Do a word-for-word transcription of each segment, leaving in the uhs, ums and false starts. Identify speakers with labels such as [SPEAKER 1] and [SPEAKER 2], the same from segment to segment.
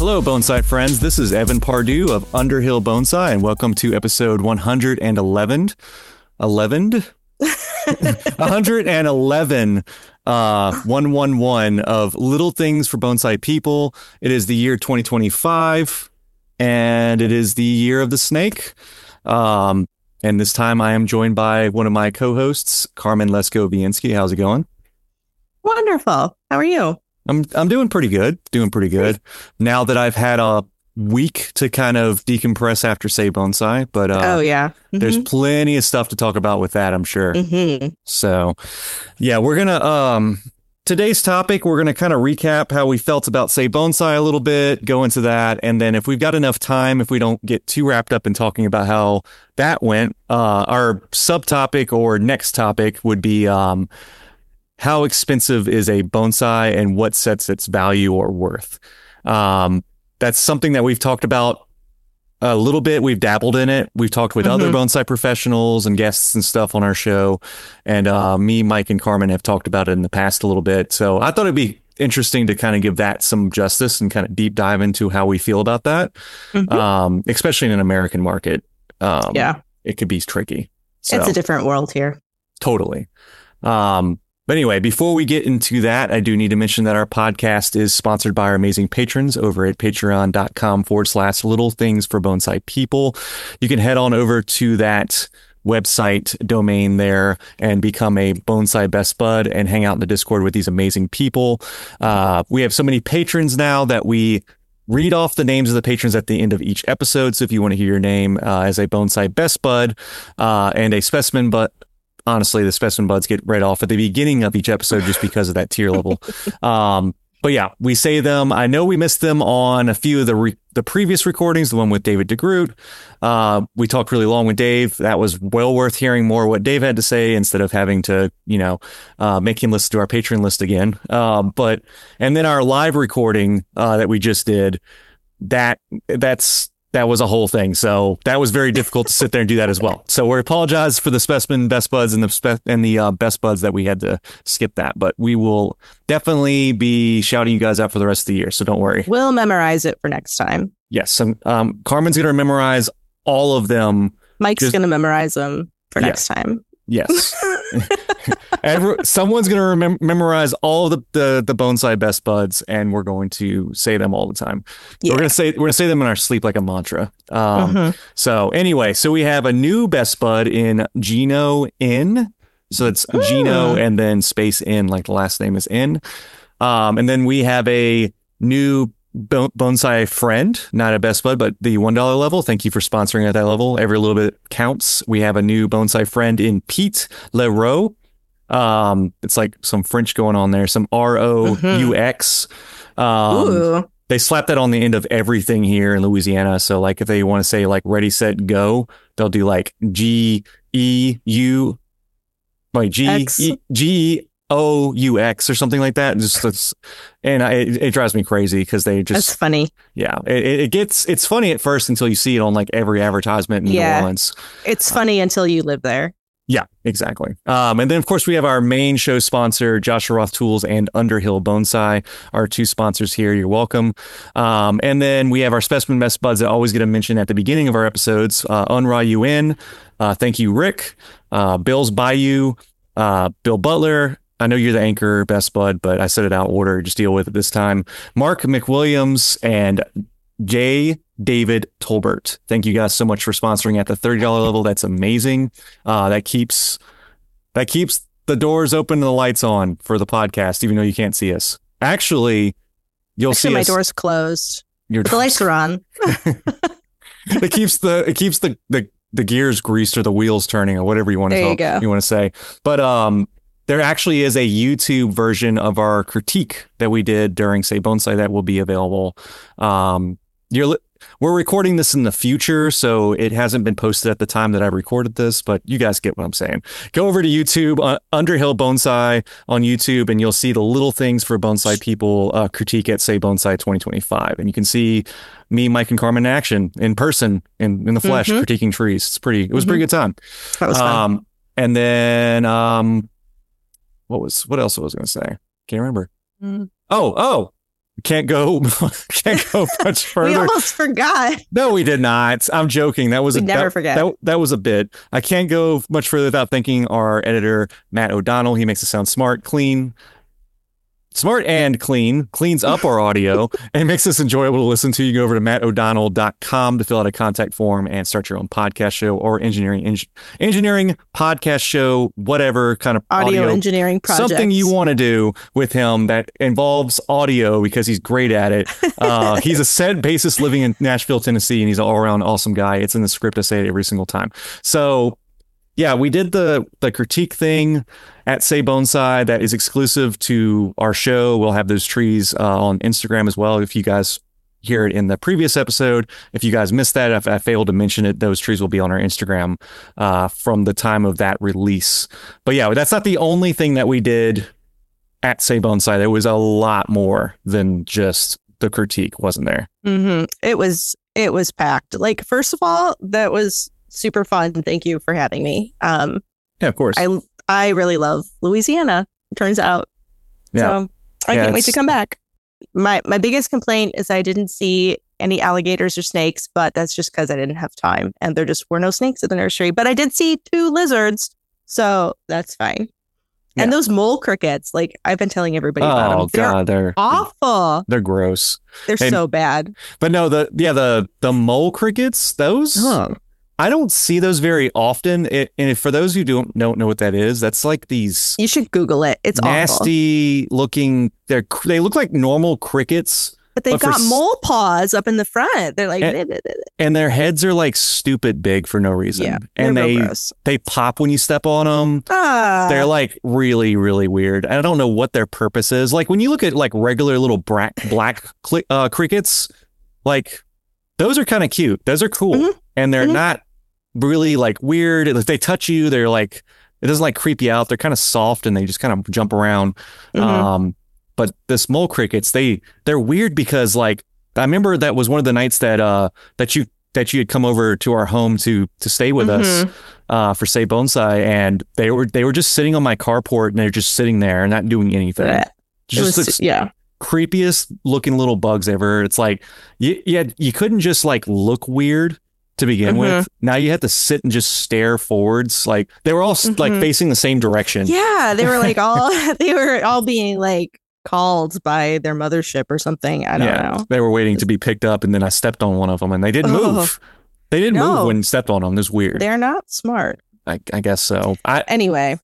[SPEAKER 1] Hello, bonsai friends. This is Evan Pardue of Underhill Bonsai, and welcome to episode one hundred eleven. eleven? one hundred eleven, uh, one one one of Little Things for Bonsai People. It is the year twenty twenty-five, and it is the year of the snake. Um, and this time I am joined by one of my co-hosts, Carmen Lesko-Wienski. How's it going?
[SPEAKER 2] Wonderful. How are you?
[SPEAKER 1] I'm I'm doing pretty good. Doing pretty good. Now that I've had a week to kind of decompress after Say Bonsai, but uh,
[SPEAKER 2] oh yeah, mm-hmm.
[SPEAKER 1] There's plenty of stuff to talk about with that, I'm sure.
[SPEAKER 2] Mm-hmm.
[SPEAKER 1] So, yeah, we're gonna um today's topic. We're gonna kind of recap how we felt about Say Bonsai a little bit, go into that, and then if we've got enough time, if we don't get too wrapped up in talking about how that went, uh, our subtopic or next topic would be um. how expensive is a bonsai and what sets its value or worth? Um, that's something that we've talked about a little bit. We've dabbled in it. We've talked with mm-hmm. other bonsai professionals and guests and stuff on our show. And uh, me, Mike, and Carmen have talked about it in the past a little bit. So I thought it'd be interesting to kind of give that some justice and kind of deep dive into how we feel about that, mm-hmm. um, especially in an American market. Um,
[SPEAKER 2] yeah,
[SPEAKER 1] it could be tricky. So,
[SPEAKER 2] it's a different world here.
[SPEAKER 1] Totally. Um, But anyway, before we get into that, I do need to mention that our podcast is sponsored by our amazing patrons over at patreon.com forward slash little things for bonsai people. You can head on over to that website domain there and become a bonsai best bud and hang out in the Discord with these amazing people. Uh, we have so many patrons now that we read off the names of the patrons at the end of each episode. So if you want to hear your name uh, as a bonsai best bud uh, and a specimen but honestly, the specimen buds get read off at the beginning of each episode just because of that tier level. Um, but yeah, we say them. I know we missed them on a few of the re- the previous recordings, the one with David DeGroot. Uh, we talked really long with Dave. That was well worth hearing more what Dave had to say instead of having to, you know, uh, make him listen to our Patreon list again. Uh, but and then our live recording uh, that we just did, that that's. That was a whole thing. So that was very difficult to sit there and do that as well. So we apologize for the specimen best buds and the spe- and the uh, best buds that we had to skip that. But we will definitely be shouting you guys out for the rest of the year. So don't worry.
[SPEAKER 2] We'll memorize it for next time.
[SPEAKER 1] Yes. Um, um, Carmen's going to memorize all of them.
[SPEAKER 2] Mike's just- going to memorize them for
[SPEAKER 1] yeah.
[SPEAKER 2] next time.
[SPEAKER 1] Yes. Every, someone's going to remem- memorize all the, the the bonsai best buds, and we're going to say them all the time. Yeah. We're going to say we're going to say them in our sleep like a mantra. Um, mm-hmm. So anyway, so we have a new best bud in Gino N. So it's Ooh. Gino and then space N, like the last name is N. Um, and then we have a new bonsai friend, not a best bud, but the one dollar level. Thank you for sponsoring at that level. Every little bit counts. We have a new bonsai friend in Pete Leroux. Um, it's like some French going on there, some R O U X. Um, they slap that on the end of everything here in Louisiana. So like if they want to say like ready, set, go, they'll do like G E U, like G E G O U X or something like that. Just it's, and I, it, it drives me crazy because they just.
[SPEAKER 2] That's funny.
[SPEAKER 1] Yeah, it, it gets it's funny at first until you see it on like every advertisement in
[SPEAKER 2] yeah.
[SPEAKER 1] New Orleans.
[SPEAKER 2] It's funny uh, until you live there.
[SPEAKER 1] Yeah, exactly. Um, and then, of course, we have our main show sponsor, Joshua Roth Tools and Underhill Bonsai, our two sponsors here. You're welcome. Um, and then we have our specimen best buds that always get a mention at the beginning of our episodes. Uh, Unra U N, uh, thank you, Rick. Uh, Bill's Bayou, uh, Bill Butler. I know you're the anchor best bud, but I said it out of order. Just deal with it this time. Mark McWilliams and J. David Tolbert. Thank you guys so much for sponsoring at the thirty dollars level. That's amazing. Uh, that keeps that keeps the doors open and the lights on for the podcast, even though you can't see us. Actually, you'll
[SPEAKER 2] Actually,
[SPEAKER 1] see
[SPEAKER 2] my
[SPEAKER 1] us.
[SPEAKER 2] door's closed.
[SPEAKER 1] Your
[SPEAKER 2] the lights are on.
[SPEAKER 1] it keeps the it keeps the, the the gears greased or the wheels turning or whatever you want to
[SPEAKER 2] there
[SPEAKER 1] talk,
[SPEAKER 2] you, go.
[SPEAKER 1] you want to say. But um. There actually is a YouTube version of our critique that we did during Say Bonsai that will be available. Um, you're we're recording this in the future, so it hasn't been posted at the time that I recorded this, but you guys get what I'm saying. Go over to YouTube, uh, Underhill Bonsai on YouTube, and you'll see the Little Things for Bonsai People uh, critique at Say Bonsai twenty twenty-five. And you can see me, Mike, and Carmen in action, in person, in, in the flesh, mm-hmm. critiquing trees. It's pretty. It was mm-hmm. a pretty good time.
[SPEAKER 2] That was fun.
[SPEAKER 1] Um, and then... Um, What was what else was I going to say? Can't remember. Mm. Oh, oh, Can't go can't go much further.
[SPEAKER 2] We almost forgot.
[SPEAKER 1] No, we did not. I'm joking. That was
[SPEAKER 2] We
[SPEAKER 1] a
[SPEAKER 2] never
[SPEAKER 1] that,
[SPEAKER 2] forget.
[SPEAKER 1] That, that was a bit. I can't go much further without thanking our editor, Matt O'Donnell. He makes it sound smart, clean, smart and clean, cleans up our audio and makes us enjoyable to listen to. You go over to matt o'donnell dot com to fill out a contact form and start your own podcast show or engineering eng- engineering podcast show, whatever kind of
[SPEAKER 2] Audio,
[SPEAKER 1] audio
[SPEAKER 2] engineering project.
[SPEAKER 1] something you want to do with him that involves audio because he's great at it. Uh, he's a set bassist living in Nashville, Tennessee, and he's an all-around awesome guy. It's in the script. I say it every single time. So yeah, we did the the critique thing at Say Bonsai that is exclusive to our show. We'll have those trees uh, on Instagram as well. If you guys hear it in the previous episode, if you guys missed that, if I failed to mention it, those trees will be on our Instagram uh, from the time of that release. But yeah, that's not the only thing that we did at Say Bonsai. There was a lot more than just the critique, wasn't there?
[SPEAKER 2] Mm-hmm. It was it was packed. Like, first of all, that was super fun. Thank you for having me. Um,
[SPEAKER 1] Yeah, of course.
[SPEAKER 2] I I really love Louisiana, it turns out.
[SPEAKER 1] Yeah.
[SPEAKER 2] So I
[SPEAKER 1] Yeah,
[SPEAKER 2] can't wait to
[SPEAKER 1] it's-
[SPEAKER 2] come back. My my biggest complaint is I didn't see any alligators or snakes, but that's just because I didn't have time and there just were no snakes at the nursery. But I did see two lizards, so that's fine.
[SPEAKER 1] Yeah.
[SPEAKER 2] And those mole crickets, like I've been telling everybody about
[SPEAKER 1] Oh
[SPEAKER 2] them. They're
[SPEAKER 1] god, they're
[SPEAKER 2] awful.
[SPEAKER 1] they're gross.
[SPEAKER 2] They're
[SPEAKER 1] And-
[SPEAKER 2] so bad.
[SPEAKER 1] But no, the yeah the the mole crickets, those I don't see those very often. It, and if, for those who don't don't know what that is, that's like these
[SPEAKER 2] You should Google it. It's awful.
[SPEAKER 1] nasty looking. They are they look like normal crickets,
[SPEAKER 2] But they've
[SPEAKER 1] but for
[SPEAKER 2] got
[SPEAKER 1] s-
[SPEAKER 2] mole paws up in the front. They're like,
[SPEAKER 1] And-
[SPEAKER 2] "Bleh, bleh, bleh."
[SPEAKER 1] and their heads are like stupid big for no reason.
[SPEAKER 2] Yeah,
[SPEAKER 1] and
[SPEAKER 2] they're real
[SPEAKER 1] they
[SPEAKER 2] gross.
[SPEAKER 1] they pop when you step on them.
[SPEAKER 2] Ah,
[SPEAKER 1] They're like really, really weird. I don't know what their purpose is. Like when you look at like regular little black black cli- uh, crickets, like those are kind of cute. Those are cool,
[SPEAKER 2] Mhm.
[SPEAKER 1] and they're
[SPEAKER 2] Mhm.
[SPEAKER 1] not really like weird. If they touch you, they're like it doesn't like creep you out. They're kind of soft and they just kind of jump around.
[SPEAKER 2] Mhm.
[SPEAKER 1] Um, but the mole crickets, they they're weird because like I remember that was one of the nights that uh that you that you had come over to our home to to stay with us
[SPEAKER 2] Mhm.
[SPEAKER 1] uh for Say Bonsai, and they were they were just sitting on my carport and they're just sitting there and not doing anything.
[SPEAKER 2] Bleh. It
[SPEAKER 1] Just
[SPEAKER 2] was-
[SPEAKER 1] looks
[SPEAKER 2] yeah.
[SPEAKER 1] creepiest looking little bugs ever. It's like you yeah you couldn't just like look weird to begin
[SPEAKER 2] Mhm.
[SPEAKER 1] with. Now you had to sit and just stare forwards. Like they were all s like
[SPEAKER 2] Mhm.
[SPEAKER 1] facing the same direction.
[SPEAKER 2] Yeah, they were like all they were all being like called by their mothership or something. I don't know.
[SPEAKER 1] They were waiting to be picked up, and then I stept on one of them, and they didn't
[SPEAKER 2] Oh.
[SPEAKER 1] move. They didn't
[SPEAKER 2] No.
[SPEAKER 1] move when you stepped on them. It was weird.
[SPEAKER 2] They're not smart.
[SPEAKER 1] I, I guess so. I
[SPEAKER 2] Anyway.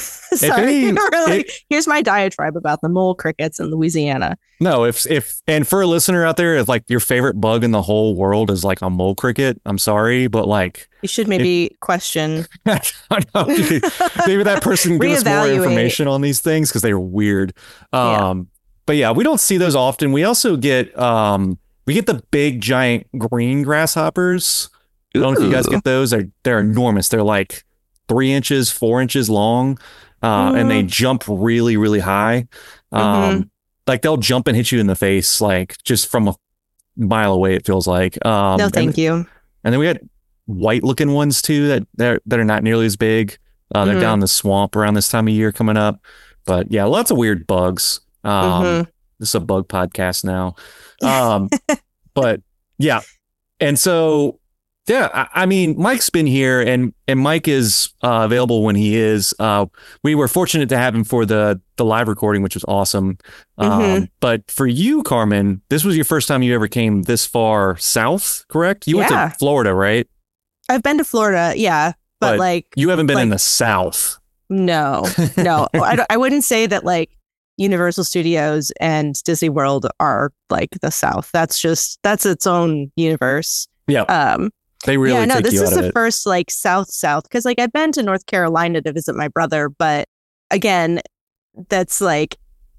[SPEAKER 2] Sorry.
[SPEAKER 1] any-
[SPEAKER 2] We're like,
[SPEAKER 1] if-
[SPEAKER 2] here's my diatribe about the mole crickets in Louisiana.
[SPEAKER 1] no. If if and for a listener out there, if like your favorite bug in the whole world is like a mole cricket, I'm sorry, but like
[SPEAKER 2] You should maybe question.
[SPEAKER 1] I don't know, maybe that person can give us more
[SPEAKER 2] Reevaluate.
[SPEAKER 1] information on these things because they're weird.
[SPEAKER 2] Yeah.
[SPEAKER 1] Um, but yeah, we don't see those often. We also get um we get the big giant green grasshoppers. I don't know if you guys
[SPEAKER 2] Ooh.
[SPEAKER 1] get those. They're they're enormous. They're like three inches, four inches long, uh, and they
[SPEAKER 2] Mm.
[SPEAKER 1] jump really, really high. Um,
[SPEAKER 2] Mhm.
[SPEAKER 1] Like they'll jump and hit you in the face, like just from a mile away. It feels like. Um,
[SPEAKER 2] no,
[SPEAKER 1] and-
[SPEAKER 2] thank you.
[SPEAKER 1] And then we had white looking ones too that that that are not nearly as big. Uh, they're
[SPEAKER 2] Mhm.
[SPEAKER 1] down in the swamp around this time of year coming up. But yeah, lots of weird bugs. Um,
[SPEAKER 2] Mhm.
[SPEAKER 1] This is a bug podcast now. Um, but yeah, and so yeah, I, I mean, Mike's been here, and and Mike is uh, available when he is. Uh, we were fortunate to have him for the the live recording, which was awesome. Um,
[SPEAKER 2] Mhm.
[SPEAKER 1] But for you, Carmen, this was your first time you ever came this far south, correct? You
[SPEAKER 2] Yeah.
[SPEAKER 1] went to Florida, right?
[SPEAKER 2] I've been to Florida, yeah, but,
[SPEAKER 1] But
[SPEAKER 2] like
[SPEAKER 1] You haven't been in
[SPEAKER 2] Like-
[SPEAKER 1] the south.
[SPEAKER 2] no, no, I, don't- I wouldn't say that like Universal Studios and Disney World are like the South. That's just that's its own universe.
[SPEAKER 1] Yeah,
[SPEAKER 2] Um,
[SPEAKER 1] they really
[SPEAKER 2] yeah, no,
[SPEAKER 1] take
[SPEAKER 2] this
[SPEAKER 1] you
[SPEAKER 2] is
[SPEAKER 1] out of
[SPEAKER 2] the
[SPEAKER 1] it.
[SPEAKER 2] first like South South because like I've been to North Carolina to visit my brother, but again, that's like,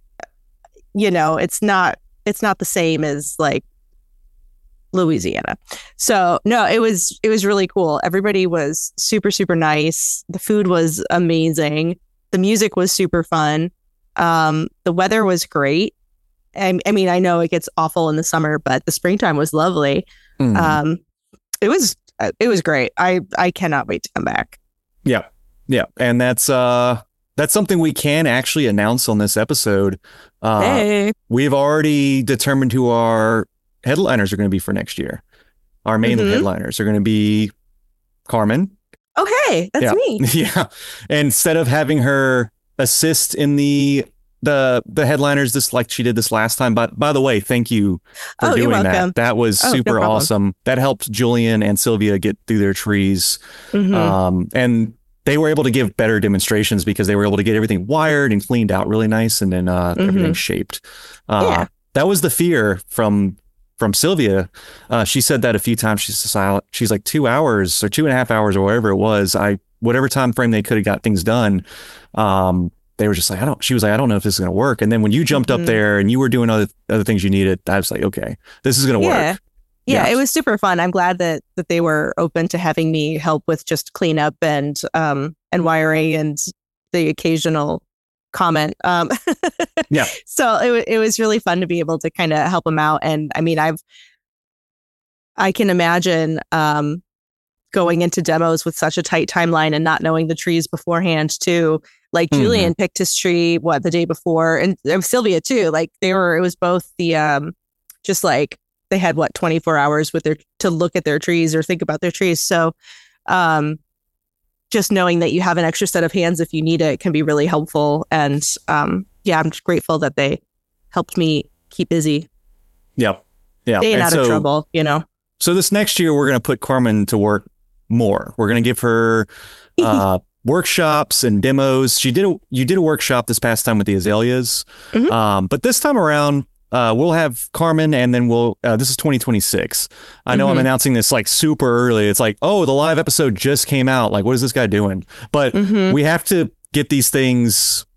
[SPEAKER 2] you know, it's not it's not the same as like Louisiana. So no, it was it was really cool. Everybody was super super nice. The food was amazing. The music was super fun. Um, the weather was great. I, I mean, I know it gets awful in the summer, but the springtime was lovely.
[SPEAKER 1] Mm.
[SPEAKER 2] Um, it was it was great. I I cannot wait to come back.
[SPEAKER 1] Yeah. Yeah. And that's uh that's something we can actually announce on this episode. Uh,
[SPEAKER 2] Hey.
[SPEAKER 1] We've already determined who our headliners are going to be for next year. Our main
[SPEAKER 2] Mhm.
[SPEAKER 1] headliners are going to be Carmen.
[SPEAKER 2] Oh, hey, that's
[SPEAKER 1] Yeah.
[SPEAKER 2] me.
[SPEAKER 1] Yeah. Instead of having her assist in the the the headliners this like she did this last time. But by the way, thank you for
[SPEAKER 2] Oh, you're
[SPEAKER 1] doing
[SPEAKER 2] welcome.
[SPEAKER 1] that. That was
[SPEAKER 2] Oh, no
[SPEAKER 1] super
[SPEAKER 2] problem.
[SPEAKER 1] awesome. That helped Julian and Sylvia get through their trees.
[SPEAKER 2] Mhm.
[SPEAKER 1] Um, and they were able to give better demonstrations because they were able to get everything wired and cleaned out really nice, and then uh,
[SPEAKER 2] Mhm.
[SPEAKER 1] everything shaped. Uh,
[SPEAKER 2] Yeah.
[SPEAKER 1] That was the fear from from Sylvia. Uh, she said that a few times. She's silent. She's like two hours or two and a half hours or whatever it was. I whatever time frame they could have got things done. Um, they were just like, I don't. She was like, I don't know if this is going to work. And then when you jumped
[SPEAKER 2] Mhm.
[SPEAKER 1] up there and you were doing other other things you needed, I was like, okay, this is going to
[SPEAKER 2] Yeah.
[SPEAKER 1] work.
[SPEAKER 2] Yeah,
[SPEAKER 1] Yeah.
[SPEAKER 2] it was super fun. I'm glad that that they were open to having me help with just cleanup and um and wiring and the occasional comment. Um,
[SPEAKER 1] Yeah.
[SPEAKER 2] So it wa- it was really fun to be able to kind of help them out. And I mean, I've I can imagine um going into demos with such a tight timeline and not knowing the trees beforehand too. Like
[SPEAKER 1] Mhm.
[SPEAKER 2] Julian picked his tree what the day before, and uh, Sylvia too. Like they were, it was both the um just like they had what twenty-four hours with their to look at their trees or think about their trees. So um just knowing that you have an extra set of hands if you need it can be really helpful. And um yeah, I'm just grateful that they helped me keep busy,
[SPEAKER 1] Yep. Yeah.
[SPEAKER 2] staying
[SPEAKER 1] And
[SPEAKER 2] out
[SPEAKER 1] so-
[SPEAKER 2] of trouble, you know.
[SPEAKER 1] So this next year, we're going to put Carmen to work more. We're going to give her uh, workshops and demos. She did a, you did a workshop this past time with the azaleas,
[SPEAKER 2] Mhm.
[SPEAKER 1] um, but this time around, uh, we'll have Carmen, and then we'll. Uh, this is twenty twenty-six. I know I'm
[SPEAKER 2] Mhm.
[SPEAKER 1] announcing this like super early. It's like, oh, the live episode just came out. Like, what is this guy doing? But
[SPEAKER 2] Mhm.
[SPEAKER 1] we have to get these things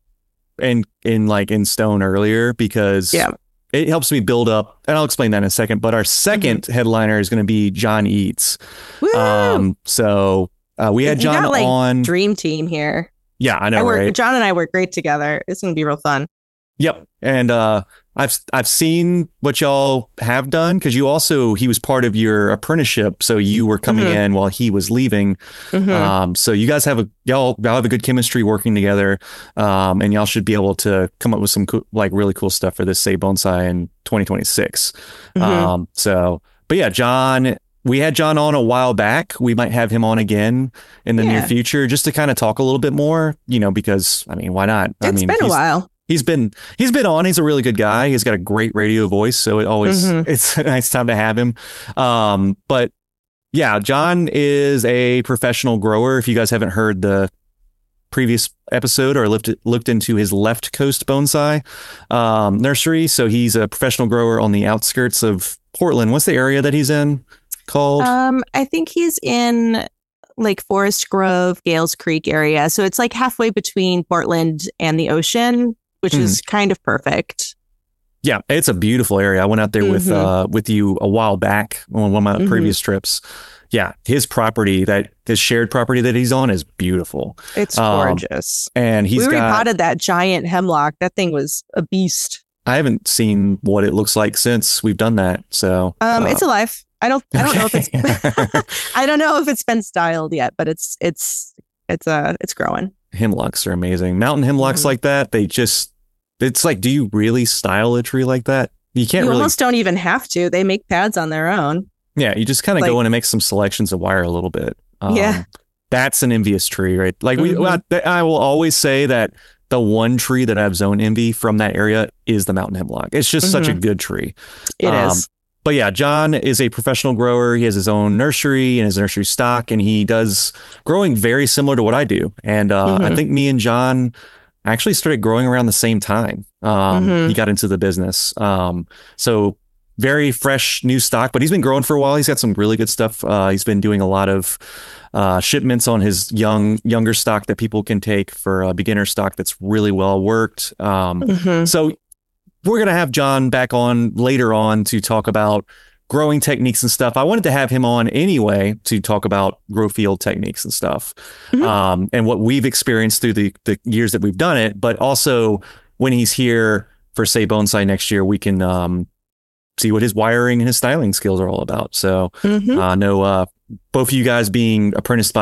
[SPEAKER 1] in in like in stone earlier because
[SPEAKER 2] Yeah.
[SPEAKER 1] it helps me build up, and I'll explain that in a second. But our 2nd
[SPEAKER 2] Mm-hmm.
[SPEAKER 1] headliner is going to be John Eats.
[SPEAKER 2] Woo!
[SPEAKER 1] Um, so uh, we had
[SPEAKER 2] You
[SPEAKER 1] John
[SPEAKER 2] got, like,
[SPEAKER 1] on.
[SPEAKER 2] Dream team here.
[SPEAKER 1] Yeah, I know,
[SPEAKER 2] I work,
[SPEAKER 1] right?
[SPEAKER 2] John and I work great together. It's gonna be real fun.
[SPEAKER 1] Yep. And uh, I've I've seen what y'all have done because you also he was part of your apprenticeship, so you were coming
[SPEAKER 2] Mhm.
[SPEAKER 1] in while he was leaving.
[SPEAKER 2] Mhm.
[SPEAKER 1] Um, so you guys have a y'all y'all have a good chemistry working together, um, and y'all should be able to come up with some cool, like really cool stuff for this Say Bonsai in twenty twenty-six.
[SPEAKER 2] Mhm.
[SPEAKER 1] Um, so, but yeah, John, we had John on a while back. We might have him on again in the near
[SPEAKER 2] Yeah.
[SPEAKER 1] future just to kind of talk a little bit more, you know, because I mean, why not? I
[SPEAKER 2] It's
[SPEAKER 1] mean,
[SPEAKER 2] been a
[SPEAKER 1] he's-
[SPEAKER 2] while.
[SPEAKER 1] He's been he's been on. He's a really good guy. He's got a great radio voice, so it always
[SPEAKER 2] Mhm.
[SPEAKER 1] it's a nice time to have him. Um, but yeah, John is a professional grower. If you guys haven't heard the previous episode or looked looked into his Left Coast Bonsai um, nursery, so he's a professional grower on the outskirts of Portland. What's the area that he's in called?
[SPEAKER 2] Um, I think he's in like Forest Grove, Gales Creek area. So it's like halfway between Portland and the ocean, which
[SPEAKER 1] Mhm.
[SPEAKER 2] is kind of perfect.
[SPEAKER 1] Yeah, it's a beautiful area. I went out there with
[SPEAKER 2] Mhm.
[SPEAKER 1] uh with you a while back on one of my
[SPEAKER 2] Mhm.
[SPEAKER 1] previous trips. Yeah, his property that his shared property that he's on is beautiful,
[SPEAKER 2] It's
[SPEAKER 1] Um,
[SPEAKER 2] gorgeous.
[SPEAKER 1] and he's
[SPEAKER 2] we
[SPEAKER 1] got.
[SPEAKER 2] repotted that giant hemlock. That thing was a beast.
[SPEAKER 1] I haven't seen what it looks like since we've done that. So
[SPEAKER 2] Um,
[SPEAKER 1] uh,
[SPEAKER 2] it's alive. I don't. I don't know if it's.
[SPEAKER 1] okay.
[SPEAKER 2] I don't know if it's been styled yet, but it's it's it's uh it's growing.
[SPEAKER 1] Hemlocks are amazing. Mountain hemlocks
[SPEAKER 2] Mhm.
[SPEAKER 1] like that, they just. It's like, do you really style a tree like that? You can't
[SPEAKER 2] You
[SPEAKER 1] really.
[SPEAKER 2] almost don't even have to. They make pads on their own.
[SPEAKER 1] Yeah, you just kind of
[SPEAKER 2] Like-
[SPEAKER 1] go in and make some selections of wire a little bit. Um,
[SPEAKER 2] Yeah.
[SPEAKER 1] That's an envious tree, right? Like we,
[SPEAKER 2] Mhm.
[SPEAKER 1] I, I will always say that the one tree that I have zone envy from that area is the mountain hemlock. It's just such a good tree.
[SPEAKER 2] It is.
[SPEAKER 1] Um, But yeah, John is a professional grower. He has his own nursery and his nursery stock, and he does growing very similar to what I do. And uh, I
[SPEAKER 2] Mhm.
[SPEAKER 1] think me and John actually started growing around the same time. Um,
[SPEAKER 2] Mhm.
[SPEAKER 1] He got into the business. Um, so very fresh new stock, but he's been growing for a while. He's got some really good stuff. Uh, he's been doing a lot of uh, shipments on his young younger stock that people can take for a beginner stock that's really well worked. Um,
[SPEAKER 2] Mhm.
[SPEAKER 1] so we're going to have John back on later on to talk about growing techniques and stuff. I wanted to have him on anyway to talk about grow field techniques and stuff,
[SPEAKER 2] Mhm.
[SPEAKER 1] um, and what we've experienced through the, the years that we've done it. But also when he's here for Say Bonsai next year, we can um, see what his wiring and his styling skills are all about. So
[SPEAKER 2] Mhm.
[SPEAKER 1] uh, no, uh, both of you guys being apprenticed by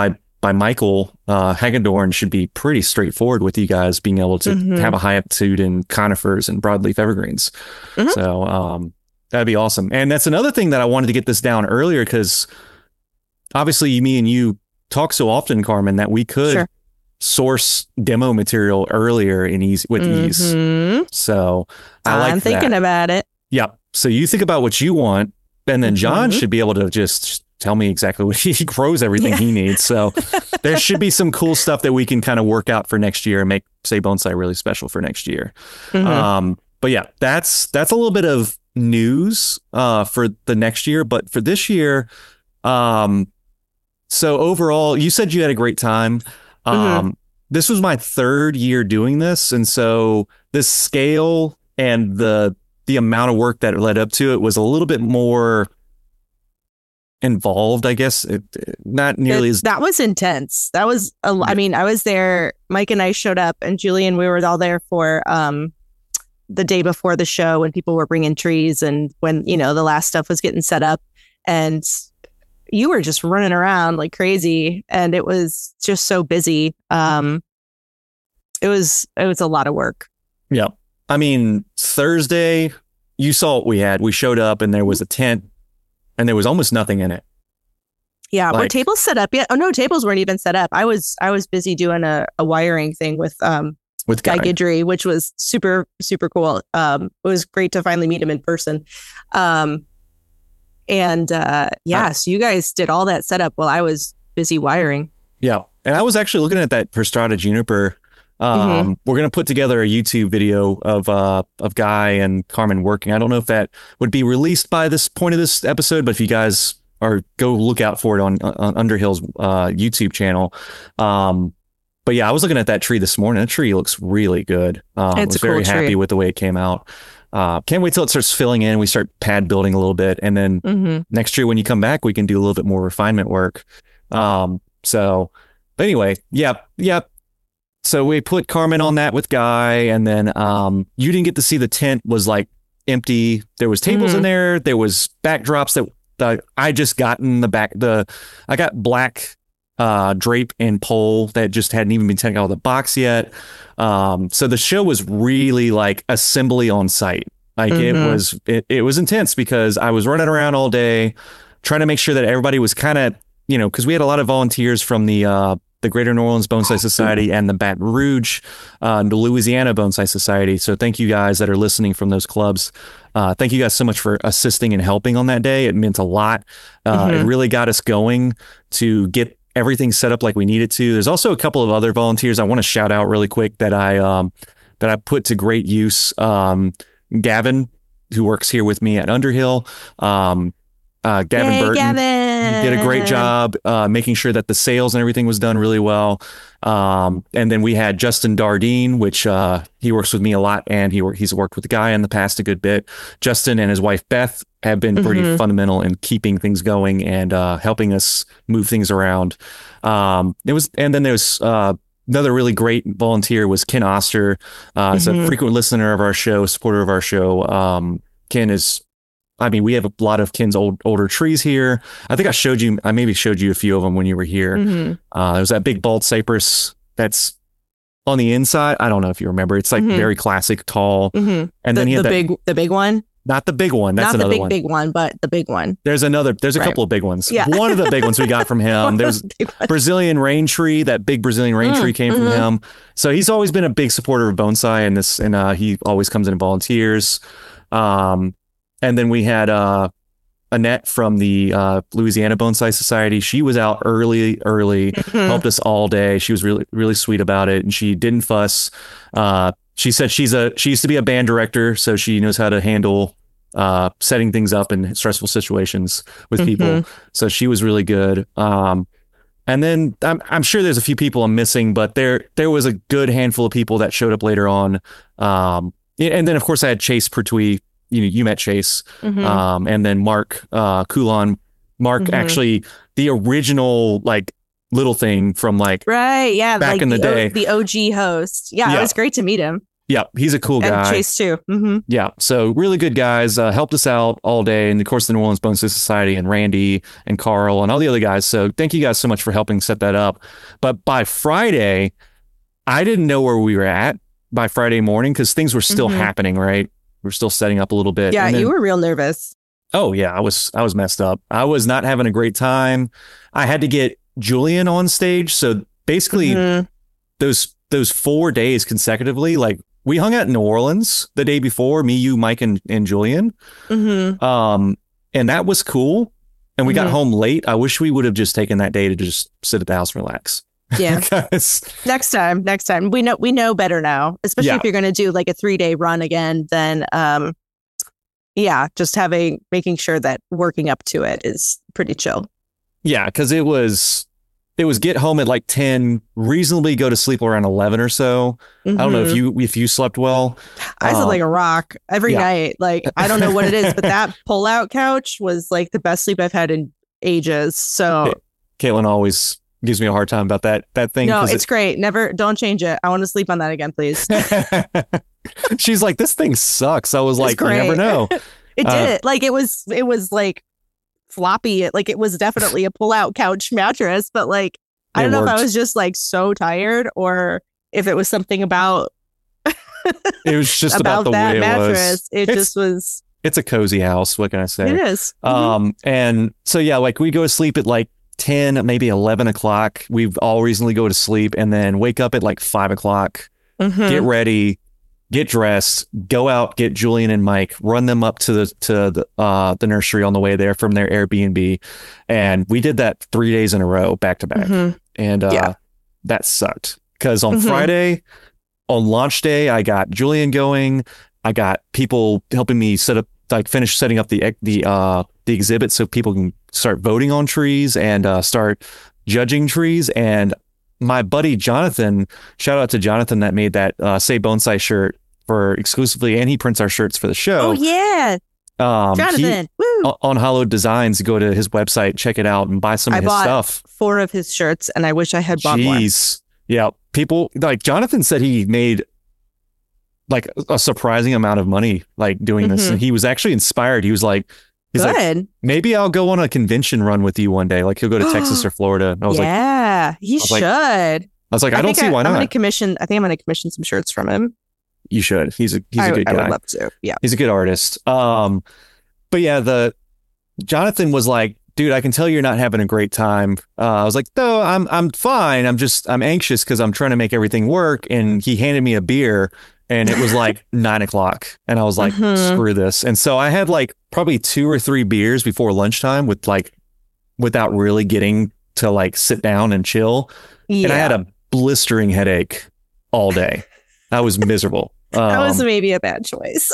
[SPEAKER 1] by Michael uh, Hagedorn should be pretty straightforward with you guys being able to
[SPEAKER 2] Mhm.
[SPEAKER 1] have a high aptitude in conifers and broadleaf evergreens.
[SPEAKER 2] Mhm.
[SPEAKER 1] So um, that'd be awesome. And that's another thing that I wanted to get this down earlier because obviously me and you talk so often, Carmen, that we could
[SPEAKER 2] Sure.
[SPEAKER 1] source demo material earlier in ease with ease.
[SPEAKER 2] Mhm.
[SPEAKER 1] So I like
[SPEAKER 2] I'm
[SPEAKER 1] that.
[SPEAKER 2] thinking about it.
[SPEAKER 1] Yeah. So you think about what you want, and then John
[SPEAKER 2] Mhm.
[SPEAKER 1] should be able to just tell me exactly what he grows everything
[SPEAKER 2] Yeah.
[SPEAKER 1] he needs. So there should be some cool stuff that we can kind of work out for next year and make Say Bonsai really special for next year.
[SPEAKER 2] Mhm.
[SPEAKER 1] Um, but yeah, that's that's a little bit of news uh, for the next year. But for this year, um, so overall, you said you had a great time. Um,
[SPEAKER 2] Mm-hmm.
[SPEAKER 1] This was my third year doing this, and so this scale and the the amount of work that led up to it was a little bit more involved, I guess. It, not nearly
[SPEAKER 2] It-
[SPEAKER 1] as
[SPEAKER 2] that was intense. That was, a, I mean, I was there. Mike and I showed up, and Julian, we were all there for um, the day before the show when people were bringing trees and when, you know, the last stuff was getting set up. And you were just running around like crazy. And it was just so busy. Um, it was, it was a lot of work.
[SPEAKER 1] Yeah. I mean, Thursday, you saw what we had. We showed up and there was a tent and there was almost nothing in it.
[SPEAKER 2] Yeah. Were
[SPEAKER 1] Like-
[SPEAKER 2] tables set up yet? Oh, no, tables weren't even set up. I was, I was busy doing a, a wiring thing with, um,
[SPEAKER 1] With
[SPEAKER 2] Guy
[SPEAKER 1] Guy.
[SPEAKER 2] Guidry, which was super, super cool. Um, it was great to finally meet him in person. Um, and uh, yeah, so you guys did all that setup while I was busy wiring.
[SPEAKER 1] Yeah. And I was actually looking at that Prostrata juniper. Um,
[SPEAKER 2] Mm-hmm.
[SPEAKER 1] We're going to put together a YouTube video of uh, of Guy and Carmen working. I don't know if that would be released by this point of this episode, but if you guys are, go look out for it on, on Underhill's uh, YouTube channel. Um, but yeah, I was looking at that tree this morning. That tree looks really good. Um, I
[SPEAKER 2] It's
[SPEAKER 1] was
[SPEAKER 2] a cool
[SPEAKER 1] very happy
[SPEAKER 2] tree.
[SPEAKER 1] with the way it came out. Uh, can't wait till it starts filling in. We start pad building a little bit. And then
[SPEAKER 2] Mm-hmm.
[SPEAKER 1] next year when you come back, we can do a little bit more refinement work. Um, so, but anyway, yeah, yeah. So we put Carmen on that with Guy, and then um, you didn't get to see the tent was like empty. There was tables in
[SPEAKER 2] Mhm.
[SPEAKER 1] there. There was backdrops that uh, I just got in the back. The I got black uh, drape and pole that just hadn't even been taken out of the box yet. Um, so the show was really like assembly on site. Like it
[SPEAKER 2] Mhm.
[SPEAKER 1] was, it, it was intense because I was running around all day trying to make sure that everybody was kind of, you know, because we had a lot of volunteers from the uh, the Greater New Orleans Bonsai Society and the Baton Rouge, uh, the Louisiana Bonsai Society. So thank you guys that are listening from those clubs. Uh, thank you guys so much for assisting and helping on that day. It meant a lot. Uh, It
[SPEAKER 2] Mhm.
[SPEAKER 1] really got us going to get everything set up like we needed to. There's also a couple of other volunteers I want to shout out really quick that I um, that I put to great use. Um, Gavin, who works here with me at Underhill. Um, uh, Gavin
[SPEAKER 2] Yay,
[SPEAKER 1] Burton.
[SPEAKER 2] Gavin.
[SPEAKER 1] He did a great job uh, making sure that the sales and everything was done really well. Um, and then we had Justin Dardine, which uh, he works with me a lot, and he wor- he's worked with the Guy in the past a good bit. Justin and his wife Beth have been pretty
[SPEAKER 2] Mhm.
[SPEAKER 1] fundamental in keeping things going and uh, helping us move things around. Um, it was, and then there's uh, another really great volunteer was Ken Oster. Uh, He's a
[SPEAKER 2] Mhm.
[SPEAKER 1] frequent listener of our show, supporter of our show. Um, Ken is. I mean, we have a lot of Ken's old older trees here. I think I showed you, I maybe showed you a few of them when you were here.
[SPEAKER 2] Mhm.
[SPEAKER 1] Uh, there's that big bald cypress that's on the inside. I don't know if you remember. It's like
[SPEAKER 2] Mhm.
[SPEAKER 1] very classic, tall.
[SPEAKER 2] Mhm.
[SPEAKER 1] And
[SPEAKER 2] The,
[SPEAKER 1] then he had
[SPEAKER 2] the
[SPEAKER 1] that,
[SPEAKER 2] big, the big one,
[SPEAKER 1] not the big one. That's
[SPEAKER 2] not the
[SPEAKER 1] another
[SPEAKER 2] big,
[SPEAKER 1] one.
[SPEAKER 2] big one, but the big one.
[SPEAKER 1] There's another, there's a
[SPEAKER 2] Right.
[SPEAKER 1] couple of big ones.
[SPEAKER 2] Yeah.
[SPEAKER 1] One of the big ones we got from him. There's
[SPEAKER 2] Big one.
[SPEAKER 1] Brazilian rain tree. That big Brazilian rain
[SPEAKER 2] Mm,
[SPEAKER 1] tree came from
[SPEAKER 2] mhm.
[SPEAKER 1] him. So he's always been a big supporter of bonsai and this, and uh, he always comes in and volunteers. Um, and then we had uh, Annette from the uh, Louisiana Bonsai Society. She was out early, early,
[SPEAKER 2] Mhm.
[SPEAKER 1] helped us all day. She was really, really sweet about it, and she didn't fuss. Uh, she said she's a she used to be a band director, so she knows how to handle uh, setting things up in stressful situations with people.
[SPEAKER 2] Mhm.
[SPEAKER 1] So she was really good. Um, and then I'm I'm sure there's a few people I'm missing, but there there was a good handful of people that showed up later on. Um, and then of course I had Chase Pertwee. You know, you met Chase,
[SPEAKER 2] Mhm.
[SPEAKER 1] um, and then Mark uh, Coulon. Mark
[SPEAKER 2] Mhm.
[SPEAKER 1] actually the original like little thing from like
[SPEAKER 2] Right. Yeah.
[SPEAKER 1] back
[SPEAKER 2] like
[SPEAKER 1] in the
[SPEAKER 2] O-
[SPEAKER 1] day.
[SPEAKER 2] the O G host. Yeah,
[SPEAKER 1] Yeah.
[SPEAKER 2] It was great to meet him.
[SPEAKER 1] Yeah, he's a cool
[SPEAKER 2] And
[SPEAKER 1] guy.
[SPEAKER 2] Chase too. Mm-hmm.
[SPEAKER 1] Yeah, so really good guys. Uh, helped us out all day, and of course the New Orleans Bone Society and Randy and Carl and all the other guys. So thank you guys so much for helping set that up. But by Friday, I didn't know where we were at by Friday morning because things were still
[SPEAKER 2] Mhm.
[SPEAKER 1] happening. Right, we we're still setting up a little bit.
[SPEAKER 2] Yeah,
[SPEAKER 1] And then-
[SPEAKER 2] you were real nervous.
[SPEAKER 1] Oh yeah, I was I was messed up. I was not having a great time. I had to get Julian on stage. So basically
[SPEAKER 2] Mhm.
[SPEAKER 1] those those four days consecutively, like we hung out in New Orleans the day before, me, you, Mike, and, and Julian.
[SPEAKER 2] Mhm.
[SPEAKER 1] Um, and that was cool. And we got
[SPEAKER 2] Mhm.
[SPEAKER 1] home late. I wish we would have just taken that day to just sit at the house and relax.
[SPEAKER 2] Yeah.
[SPEAKER 1] 'Cause-
[SPEAKER 2] Next time, next time. We know we know better now. Especially
[SPEAKER 1] Yeah.
[SPEAKER 2] if you're gonna do like a three day run again, then um yeah, just having making sure that working up to it is pretty chill.
[SPEAKER 1] yeah, because it was it was get home at like ten, reasonably go to sleep around eleven or so. I don't know if
[SPEAKER 2] Mhm.
[SPEAKER 1] you if you slept well.
[SPEAKER 2] I slept
[SPEAKER 1] um,
[SPEAKER 2] like a rock every
[SPEAKER 1] yeah.
[SPEAKER 2] night. Like I don't know what it is, but that pull out couch was like the best sleep I've had in ages. So
[SPEAKER 1] Caitlin always gives me a hard time about that that thing.
[SPEAKER 2] no,
[SPEAKER 1] 'cause
[SPEAKER 2] it's
[SPEAKER 1] it-
[SPEAKER 2] great. Never don't change it. I want to sleep on that again, please.
[SPEAKER 1] She's like, this thing sucks. I was
[SPEAKER 2] It's
[SPEAKER 1] like, you never
[SPEAKER 2] great.
[SPEAKER 1] know.
[SPEAKER 2] It
[SPEAKER 1] Uh,
[SPEAKER 2] did. Like it was it was like floppy. Like it was definitely a pull out couch mattress, but like I
[SPEAKER 1] It
[SPEAKER 2] don't know if I
[SPEAKER 1] worked.
[SPEAKER 2] was just like so tired or if it was something about
[SPEAKER 1] It was just about,
[SPEAKER 2] about
[SPEAKER 1] the
[SPEAKER 2] that
[SPEAKER 1] way it
[SPEAKER 2] mattress.
[SPEAKER 1] was.
[SPEAKER 2] It
[SPEAKER 1] It's-
[SPEAKER 2] just was
[SPEAKER 1] It's a cozy house. What can I say?
[SPEAKER 2] it is. Mhm.
[SPEAKER 1] Um, and so yeah, like we go to sleep at like ten, maybe eleven o'clock. We all reasonably go to sleep and then wake up at like five o'clock,
[SPEAKER 2] Mhm.
[SPEAKER 1] get ready, get dressed, go out, get Julian and Mike, run them up to the to the uh the nursery on the way there from their Airbnb. And we did that three days in a row, back to back.
[SPEAKER 2] Mhm.
[SPEAKER 1] And uh
[SPEAKER 2] Yeah.
[SPEAKER 1] that sucked. Because on
[SPEAKER 2] Mhm.
[SPEAKER 1] Friday, on launch day, I got Julian going. I got people helping me set up, like finish setting up the the uh the exhibit so people can start voting on trees and uh start judging trees. And my buddy Jonathan, shout out to Jonathan that made that uh Say Bonsai shirt for exclusively, and he prints our shirts for the show.
[SPEAKER 2] Oh yeah.
[SPEAKER 1] um he-
[SPEAKER 2] Jonathan. Woo.
[SPEAKER 1] o- on Hollowed Designs, go to his website, check it out, and buy some of
[SPEAKER 2] I
[SPEAKER 1] his
[SPEAKER 2] bought
[SPEAKER 1] stuff.
[SPEAKER 2] four of his shirts and I wish I had bought more.
[SPEAKER 1] Jeez. Yeah. People like Jonathan said he made like a surprising amount of money like doing this.
[SPEAKER 2] Mhm.
[SPEAKER 1] And he was actually inspired. He was like, he's like,
[SPEAKER 2] Good.
[SPEAKER 1] maybe I'll go on a convention run with you one day. Like he'll go to Texas or Florida. I was like,
[SPEAKER 2] yeah, he
[SPEAKER 1] was like,
[SPEAKER 2] should.
[SPEAKER 1] I was like, I, don't
[SPEAKER 2] think
[SPEAKER 1] see why
[SPEAKER 2] I'm gonna
[SPEAKER 1] not.
[SPEAKER 2] commission. I think I'm gonna commission some shirts from him.
[SPEAKER 1] You should. He's a he's a
[SPEAKER 2] I,
[SPEAKER 1] good
[SPEAKER 2] I
[SPEAKER 1] guy.
[SPEAKER 2] would love to. Yeah.
[SPEAKER 1] He's a good artist. Um, but yeah, the Jonathan was like, dude, I can tell you're not having a great time. Uh, I was like, no, I'm I'm fine. I'm just I'm anxious because I'm trying to make everything work. And he handed me a beer, and it was like nine o'clock, and I was like,
[SPEAKER 2] Mhm.
[SPEAKER 1] screw this. And so I had like probably two or three beers before lunchtime with like without really getting to like sit down and chill.
[SPEAKER 2] Yeah.
[SPEAKER 1] And I had a blistering headache all day. I was miserable.
[SPEAKER 2] that was
[SPEAKER 1] Um,
[SPEAKER 2] maybe a bad choice.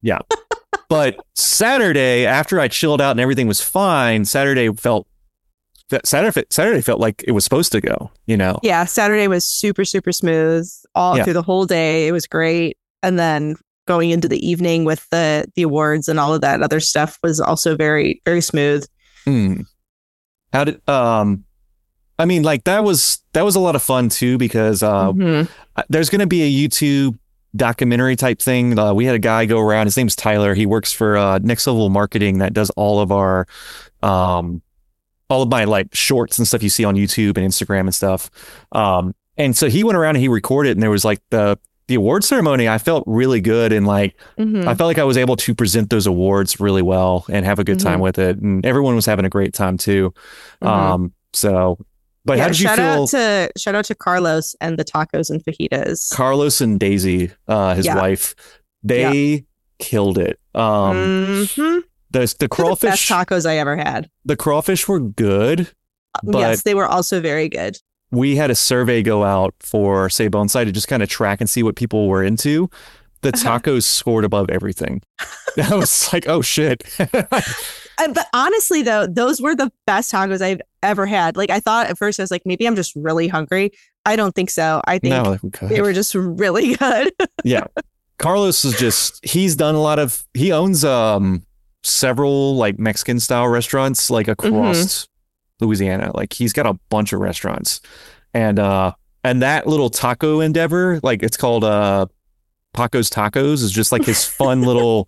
[SPEAKER 1] But Saturday, after I chilled out and everything was fine, Saturday felt that Saturday Saturday felt like it was supposed to go. You know,
[SPEAKER 2] Yeah, Saturday was super, super smooth all
[SPEAKER 1] Yeah.
[SPEAKER 2] through the whole day. It was great. And then going into the evening with the the awards and all of that other stuff was also very, very smooth.
[SPEAKER 1] Hmm. How did um? I mean, like that was that was a lot of fun too because uh,
[SPEAKER 2] Mhm.
[SPEAKER 1] there's going to be a YouTube documentary type thing. Uh, we had a guy go around. His name's Tyler. He works for uh, Next Level Marketing that does all of our, um, all of my like shorts and stuff you see on YouTube and Instagram and stuff. Um, and so he went around and he recorded, and there was like the the award ceremony. I felt really good, and like
[SPEAKER 2] Mhm.
[SPEAKER 1] I felt like I was able to present those awards really well and have a good time
[SPEAKER 2] Mhm.
[SPEAKER 1] with it, and everyone was having a great time too.
[SPEAKER 2] Mhm.
[SPEAKER 1] Um, so, but
[SPEAKER 2] Yeah,
[SPEAKER 1] how did you
[SPEAKER 2] shout
[SPEAKER 1] feel?
[SPEAKER 2] out to shout out to Carlos and the tacos and fajitas.
[SPEAKER 1] Carlos and Daisy, uh, his
[SPEAKER 2] Yeah.
[SPEAKER 1] wife, they killed it. Um,
[SPEAKER 2] Mhm.
[SPEAKER 1] the the
[SPEAKER 2] They're the best
[SPEAKER 1] crawfish,
[SPEAKER 2] tacos I ever had.
[SPEAKER 1] the crawfish were good, but
[SPEAKER 2] yes, they were also very good.
[SPEAKER 1] we had a survey go out for Say Bonsai to just kind of track and see what people were into. The
[SPEAKER 2] Uh-huh.
[SPEAKER 1] tacos scored above everything. I was like, oh shit.
[SPEAKER 2] Uh, but honestly, though, those were the best tacos I've ever had. Like I thought at first, I was like, maybe I'm just really hungry. I don't think so. I think
[SPEAKER 1] No, okay.
[SPEAKER 2] they were just really good.
[SPEAKER 1] Yeah. Carlos is just, he's done a lot of, he owns um several like Mexican style restaurants like across Louisiana. Like he's got a bunch of restaurants. And uh and that little taco endeavor, like it's called uh Paco's Tacos is just like his fun little.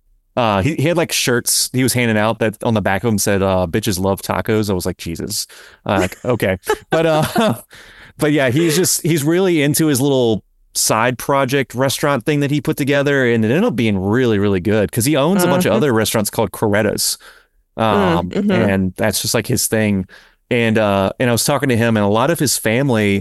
[SPEAKER 1] Uh, he, he had like shirts he was handing out that on the back of them said, uh, bitches love tacos. I was like, Jesus. Uh, like, okay. But, uh, but yeah, he's just, he's really into his little side project restaurant thing that he put together. And it ended up being really, really good because he owns a bunch of other restaurants called Coretta's. Um,
[SPEAKER 2] Mm-hmm.
[SPEAKER 1] and that's just like his thing. And, uh, and I was talking to him and a lot of his family,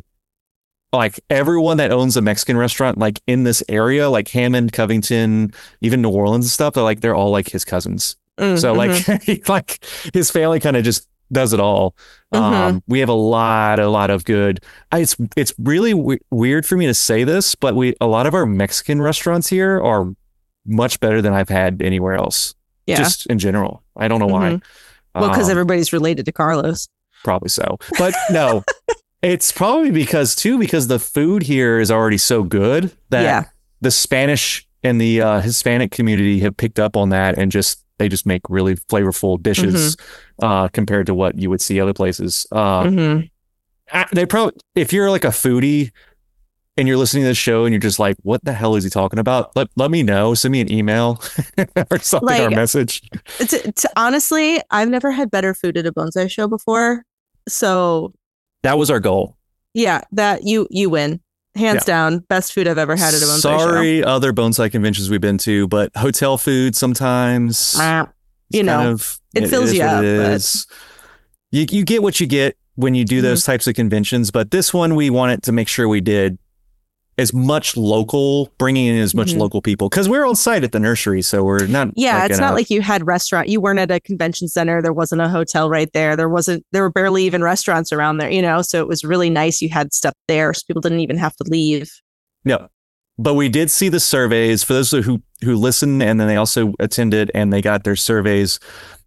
[SPEAKER 1] like everyone that owns a Mexican restaurant, like in this area, like Hammond, Covington, even New Orleans and stuff, they're like, they're all like his cousins.
[SPEAKER 2] Mm-hmm.
[SPEAKER 1] So like, he, like his family kind of just does it all.
[SPEAKER 2] Mm-hmm.
[SPEAKER 1] Um, we have a lot, a lot of good, I, it's, it's really w- weird for me to say this, but we, a lot of our Mexican restaurants here are much better than I've had anywhere else.
[SPEAKER 2] Yeah.
[SPEAKER 1] Just in general. I don't know why.
[SPEAKER 2] Mm-hmm. Well, because
[SPEAKER 1] Um,
[SPEAKER 2] everybody's related to Carlos.
[SPEAKER 1] Probably so. But no, it's probably because too, because the food here is already so good that
[SPEAKER 2] Yeah.
[SPEAKER 1] the Spanish and the uh, Hispanic community have picked up on that and just, they just make really flavorful dishes uh, compared to what you would see other places. Uh,
[SPEAKER 2] Mm-hmm.
[SPEAKER 1] I- they probably, if you're like a foodie and you're listening to this show and you're just like, what the hell is he talking about? Let, let me know. Send me an email or something or a
[SPEAKER 2] Like,
[SPEAKER 1] message.
[SPEAKER 2] It's, it's honestly, I've never had better food at a bonsai show before. So
[SPEAKER 1] That was our goal.
[SPEAKER 2] yeah, that you you win. Hands
[SPEAKER 1] Yeah.
[SPEAKER 2] down, best food I've ever had at a bonsai show.
[SPEAKER 1] Sorry, other bonsai conventions we've been to, but hotel food sometimes,
[SPEAKER 2] Ah,
[SPEAKER 1] it's
[SPEAKER 2] you know,
[SPEAKER 1] kind of,
[SPEAKER 2] it fills
[SPEAKER 1] is
[SPEAKER 2] you
[SPEAKER 1] what
[SPEAKER 2] up,
[SPEAKER 1] it
[SPEAKER 2] but-
[SPEAKER 1] is. You you get what you get when you do those
[SPEAKER 2] Mm-hmm.
[SPEAKER 1] types of conventions, but this one we wanted to make sure we did as much local, bringing in as much
[SPEAKER 2] Mhm.
[SPEAKER 1] local people because we're on site at the nursery, so we're not.
[SPEAKER 2] Yeah,
[SPEAKER 1] like
[SPEAKER 2] it's
[SPEAKER 1] in
[SPEAKER 2] not
[SPEAKER 1] a-
[SPEAKER 2] like you had restaurant. You weren't at a convention center. There wasn't a hotel right there. There wasn't. There were barely even restaurants around there. You know, so it was really nice. You had stuff there, so people didn't even have to leave.
[SPEAKER 1] No, but we did see the surveys for those who who listened, and then they also attended and they got their surveys.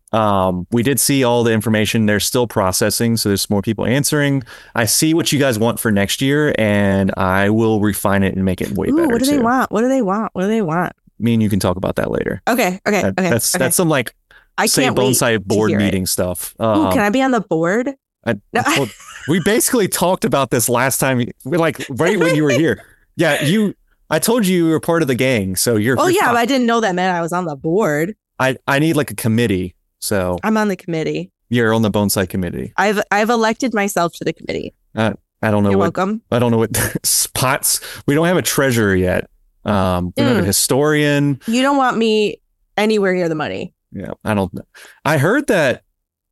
[SPEAKER 1] Um, we did see all the information. They're still processing, so there's more people answering. I see what you guys want for next year, and I will refine it and make it way
[SPEAKER 2] Ooh,
[SPEAKER 1] better.
[SPEAKER 2] what do they
[SPEAKER 1] too.
[SPEAKER 2] want? What do they want? What do they want?
[SPEAKER 1] Me and you can talk about that later.
[SPEAKER 2] Okay, okay,
[SPEAKER 1] That-
[SPEAKER 2] okay.
[SPEAKER 1] that's
[SPEAKER 2] okay.
[SPEAKER 1] that's some like
[SPEAKER 2] I
[SPEAKER 1] say
[SPEAKER 2] can't wait.
[SPEAKER 1] bonsai board
[SPEAKER 2] hear it.
[SPEAKER 1] meeting stuff.
[SPEAKER 2] Ooh,
[SPEAKER 1] Um,
[SPEAKER 2] can I be on the board?
[SPEAKER 1] I,
[SPEAKER 2] No.
[SPEAKER 1] I told- we basically talked about this last time, like right when you were here. Yeah, you. I told you you were part of the gang, so you're.
[SPEAKER 2] Oh
[SPEAKER 1] you're
[SPEAKER 2] yeah,
[SPEAKER 1] fine.
[SPEAKER 2] but I didn't know that meant I was on the board.
[SPEAKER 1] I I need like a committee, so
[SPEAKER 2] I'm on the committee.
[SPEAKER 1] you're on the bonsai committee.
[SPEAKER 2] I've I've elected myself to the committee.
[SPEAKER 1] I don't know
[SPEAKER 2] You're
[SPEAKER 1] what
[SPEAKER 2] welcome.
[SPEAKER 1] I don't know what spots. We don't have a treasurer yet. Um, we don't have a
[SPEAKER 2] Mm.
[SPEAKER 1] historian.
[SPEAKER 2] You don't want me anywhere near the money.
[SPEAKER 1] Yeah, I don't. I heard that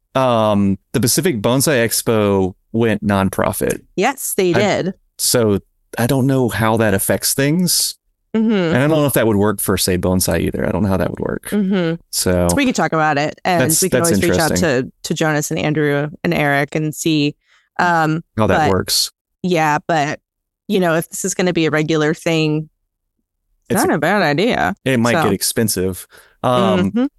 [SPEAKER 1] um the Pacific Bonsai Expo went nonprofit,
[SPEAKER 2] Yes, they
[SPEAKER 1] I-
[SPEAKER 2] did.
[SPEAKER 1] so I don't know how that affects things,
[SPEAKER 2] Mm-hmm.
[SPEAKER 1] and I don't know if that would work for say bonsai either. I don't know how that would work.
[SPEAKER 2] Mm-hmm.
[SPEAKER 1] So
[SPEAKER 2] We could talk about it, and
[SPEAKER 1] That's-
[SPEAKER 2] we can
[SPEAKER 1] that's
[SPEAKER 2] always reach out
[SPEAKER 1] interesting.
[SPEAKER 2] to to Jonas and Andrew and Eric and see. Um,
[SPEAKER 1] how that
[SPEAKER 2] but-
[SPEAKER 1] works.
[SPEAKER 2] yeah, but you know, if this is going to be a regular thing, it's,
[SPEAKER 1] It's
[SPEAKER 2] not a bad idea.
[SPEAKER 1] It might
[SPEAKER 2] so-
[SPEAKER 1] get expensive. Um,
[SPEAKER 2] Mhm.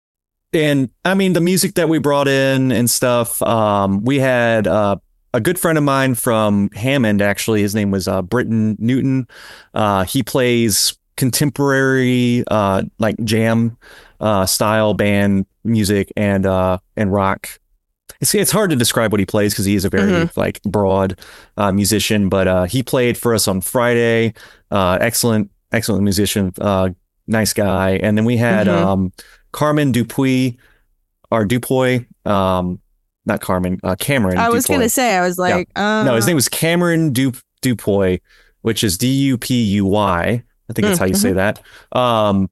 [SPEAKER 1] And I mean, the music that we brought in and stuff, um, we had uh, a good friend of mine from Hammond, actually. His name was uh, Britton Newton. Uh, he plays contemporary, uh, like jam uh, style band music and uh, and rock. It's, it's hard to describe what he plays because he is a very
[SPEAKER 2] Mhm.
[SPEAKER 1] like broad uh, musician, but uh, he played for us on Friday. Uh, excellent, excellent musician, uh, nice guy. And then we had
[SPEAKER 2] Mhm.
[SPEAKER 1] um, Carmen Dupuy or Dupuy, um, not Carmen, uh, Cameron.
[SPEAKER 2] I was
[SPEAKER 1] Dupuy.
[SPEAKER 2] going to say, I was like, uh,
[SPEAKER 1] No, his name was Cameron du- Dupuy, which is D U P U Y. I think that's
[SPEAKER 2] Mm,
[SPEAKER 1] how you say that. Um,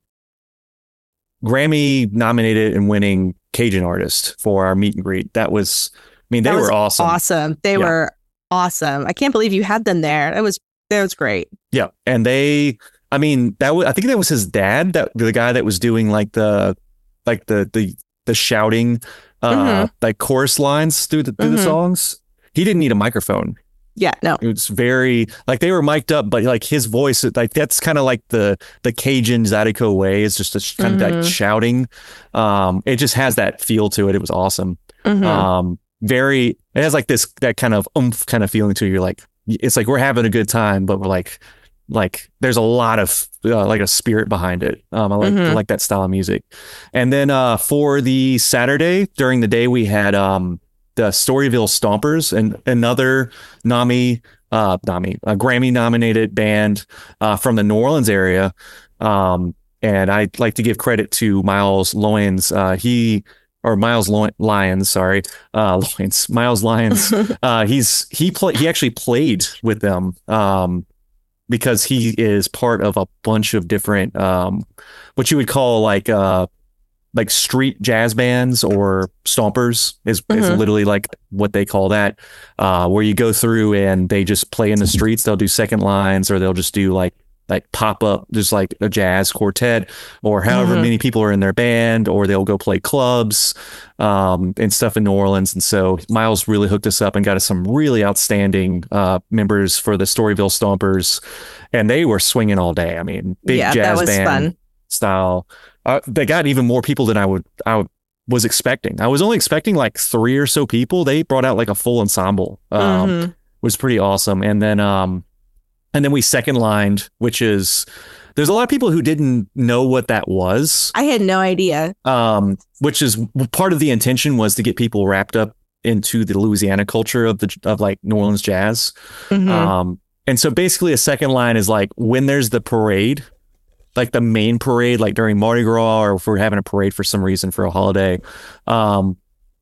[SPEAKER 1] Grammy nominated and winning Cajun artist for our meet and greet. That was, I mean, they
[SPEAKER 2] That was
[SPEAKER 1] were awesome.
[SPEAKER 2] awesome. They
[SPEAKER 1] Yeah.
[SPEAKER 2] were awesome. I can't believe you had them there. That was that was great.
[SPEAKER 1] Yeah, and they, I mean, that was, I think that was his dad, that the guy that was doing like the, like the the the shouting, uh, like chorus lines through the through the
[SPEAKER 2] Mhm.
[SPEAKER 1] songs. He didn't need a microphone.
[SPEAKER 2] Yeah, no.
[SPEAKER 1] It was very like they were mic'd up, but like his voice, like that's kind of like the the Cajun Zydeco way. It's just a sh- kind of
[SPEAKER 2] Mhm.
[SPEAKER 1] like shouting. Um, it just has that feel to it. It was awesome.
[SPEAKER 2] Mhm.
[SPEAKER 1] Um, very. It has like this that kind of oomph kind of feeling to it. You're like, it's like we're having a good time, but we're like, like there's a lot of uh, like a spirit behind it. Um, I like I
[SPEAKER 2] Mhm.
[SPEAKER 1] like that style of music. And then uh, for the Saturday during the day, we had um the Storyville Stompers and another NAMI uh, not me, a Grammy nominated band uh, from the New Orleans area. Um, and I'd like to give credit to Miles Lyons. Uh, he or Miles Lo- Lyons, sorry, uh, Lyons, Miles Lyons. uh, he's he play he actually played with them. Um, because he is part of a bunch of different, um, what you would call like, uh, like street jazz bands or stompers is, mm-hmm. is literally like what they call that, uh, where you go through and they just play in the streets. They'll do second lines, or they'll just do like, like pop up, just like a jazz quartet, or however mm-hmm. many people are in their band, or they'll go play clubs, um, and stuff in New Orleans. And so Miles really hooked us up and got us some really outstanding, uh, members for the Storyville Stompers, and they were swinging all day. I mean, big
[SPEAKER 2] yeah,
[SPEAKER 1] jazz
[SPEAKER 2] that was
[SPEAKER 1] band
[SPEAKER 2] fun.
[SPEAKER 1] Style. Uh, they got even more people than I would, I was expecting. I was only expecting like three or so people. They brought out like a full ensemble, um, mm-hmm. was pretty awesome. And then, um, And then we second lined, which is, there's a lot of people who didn't know what that was.
[SPEAKER 2] I had no idea.
[SPEAKER 1] Um, which is part of the intention, was to get people wrapped up into the Louisiana culture of the of like New Orleans jazz. Mm-hmm. Um, and so basically a second line is like when there's the parade, like the main parade, like during Mardi Gras, or if we're having a parade for some reason for a holiday. Um,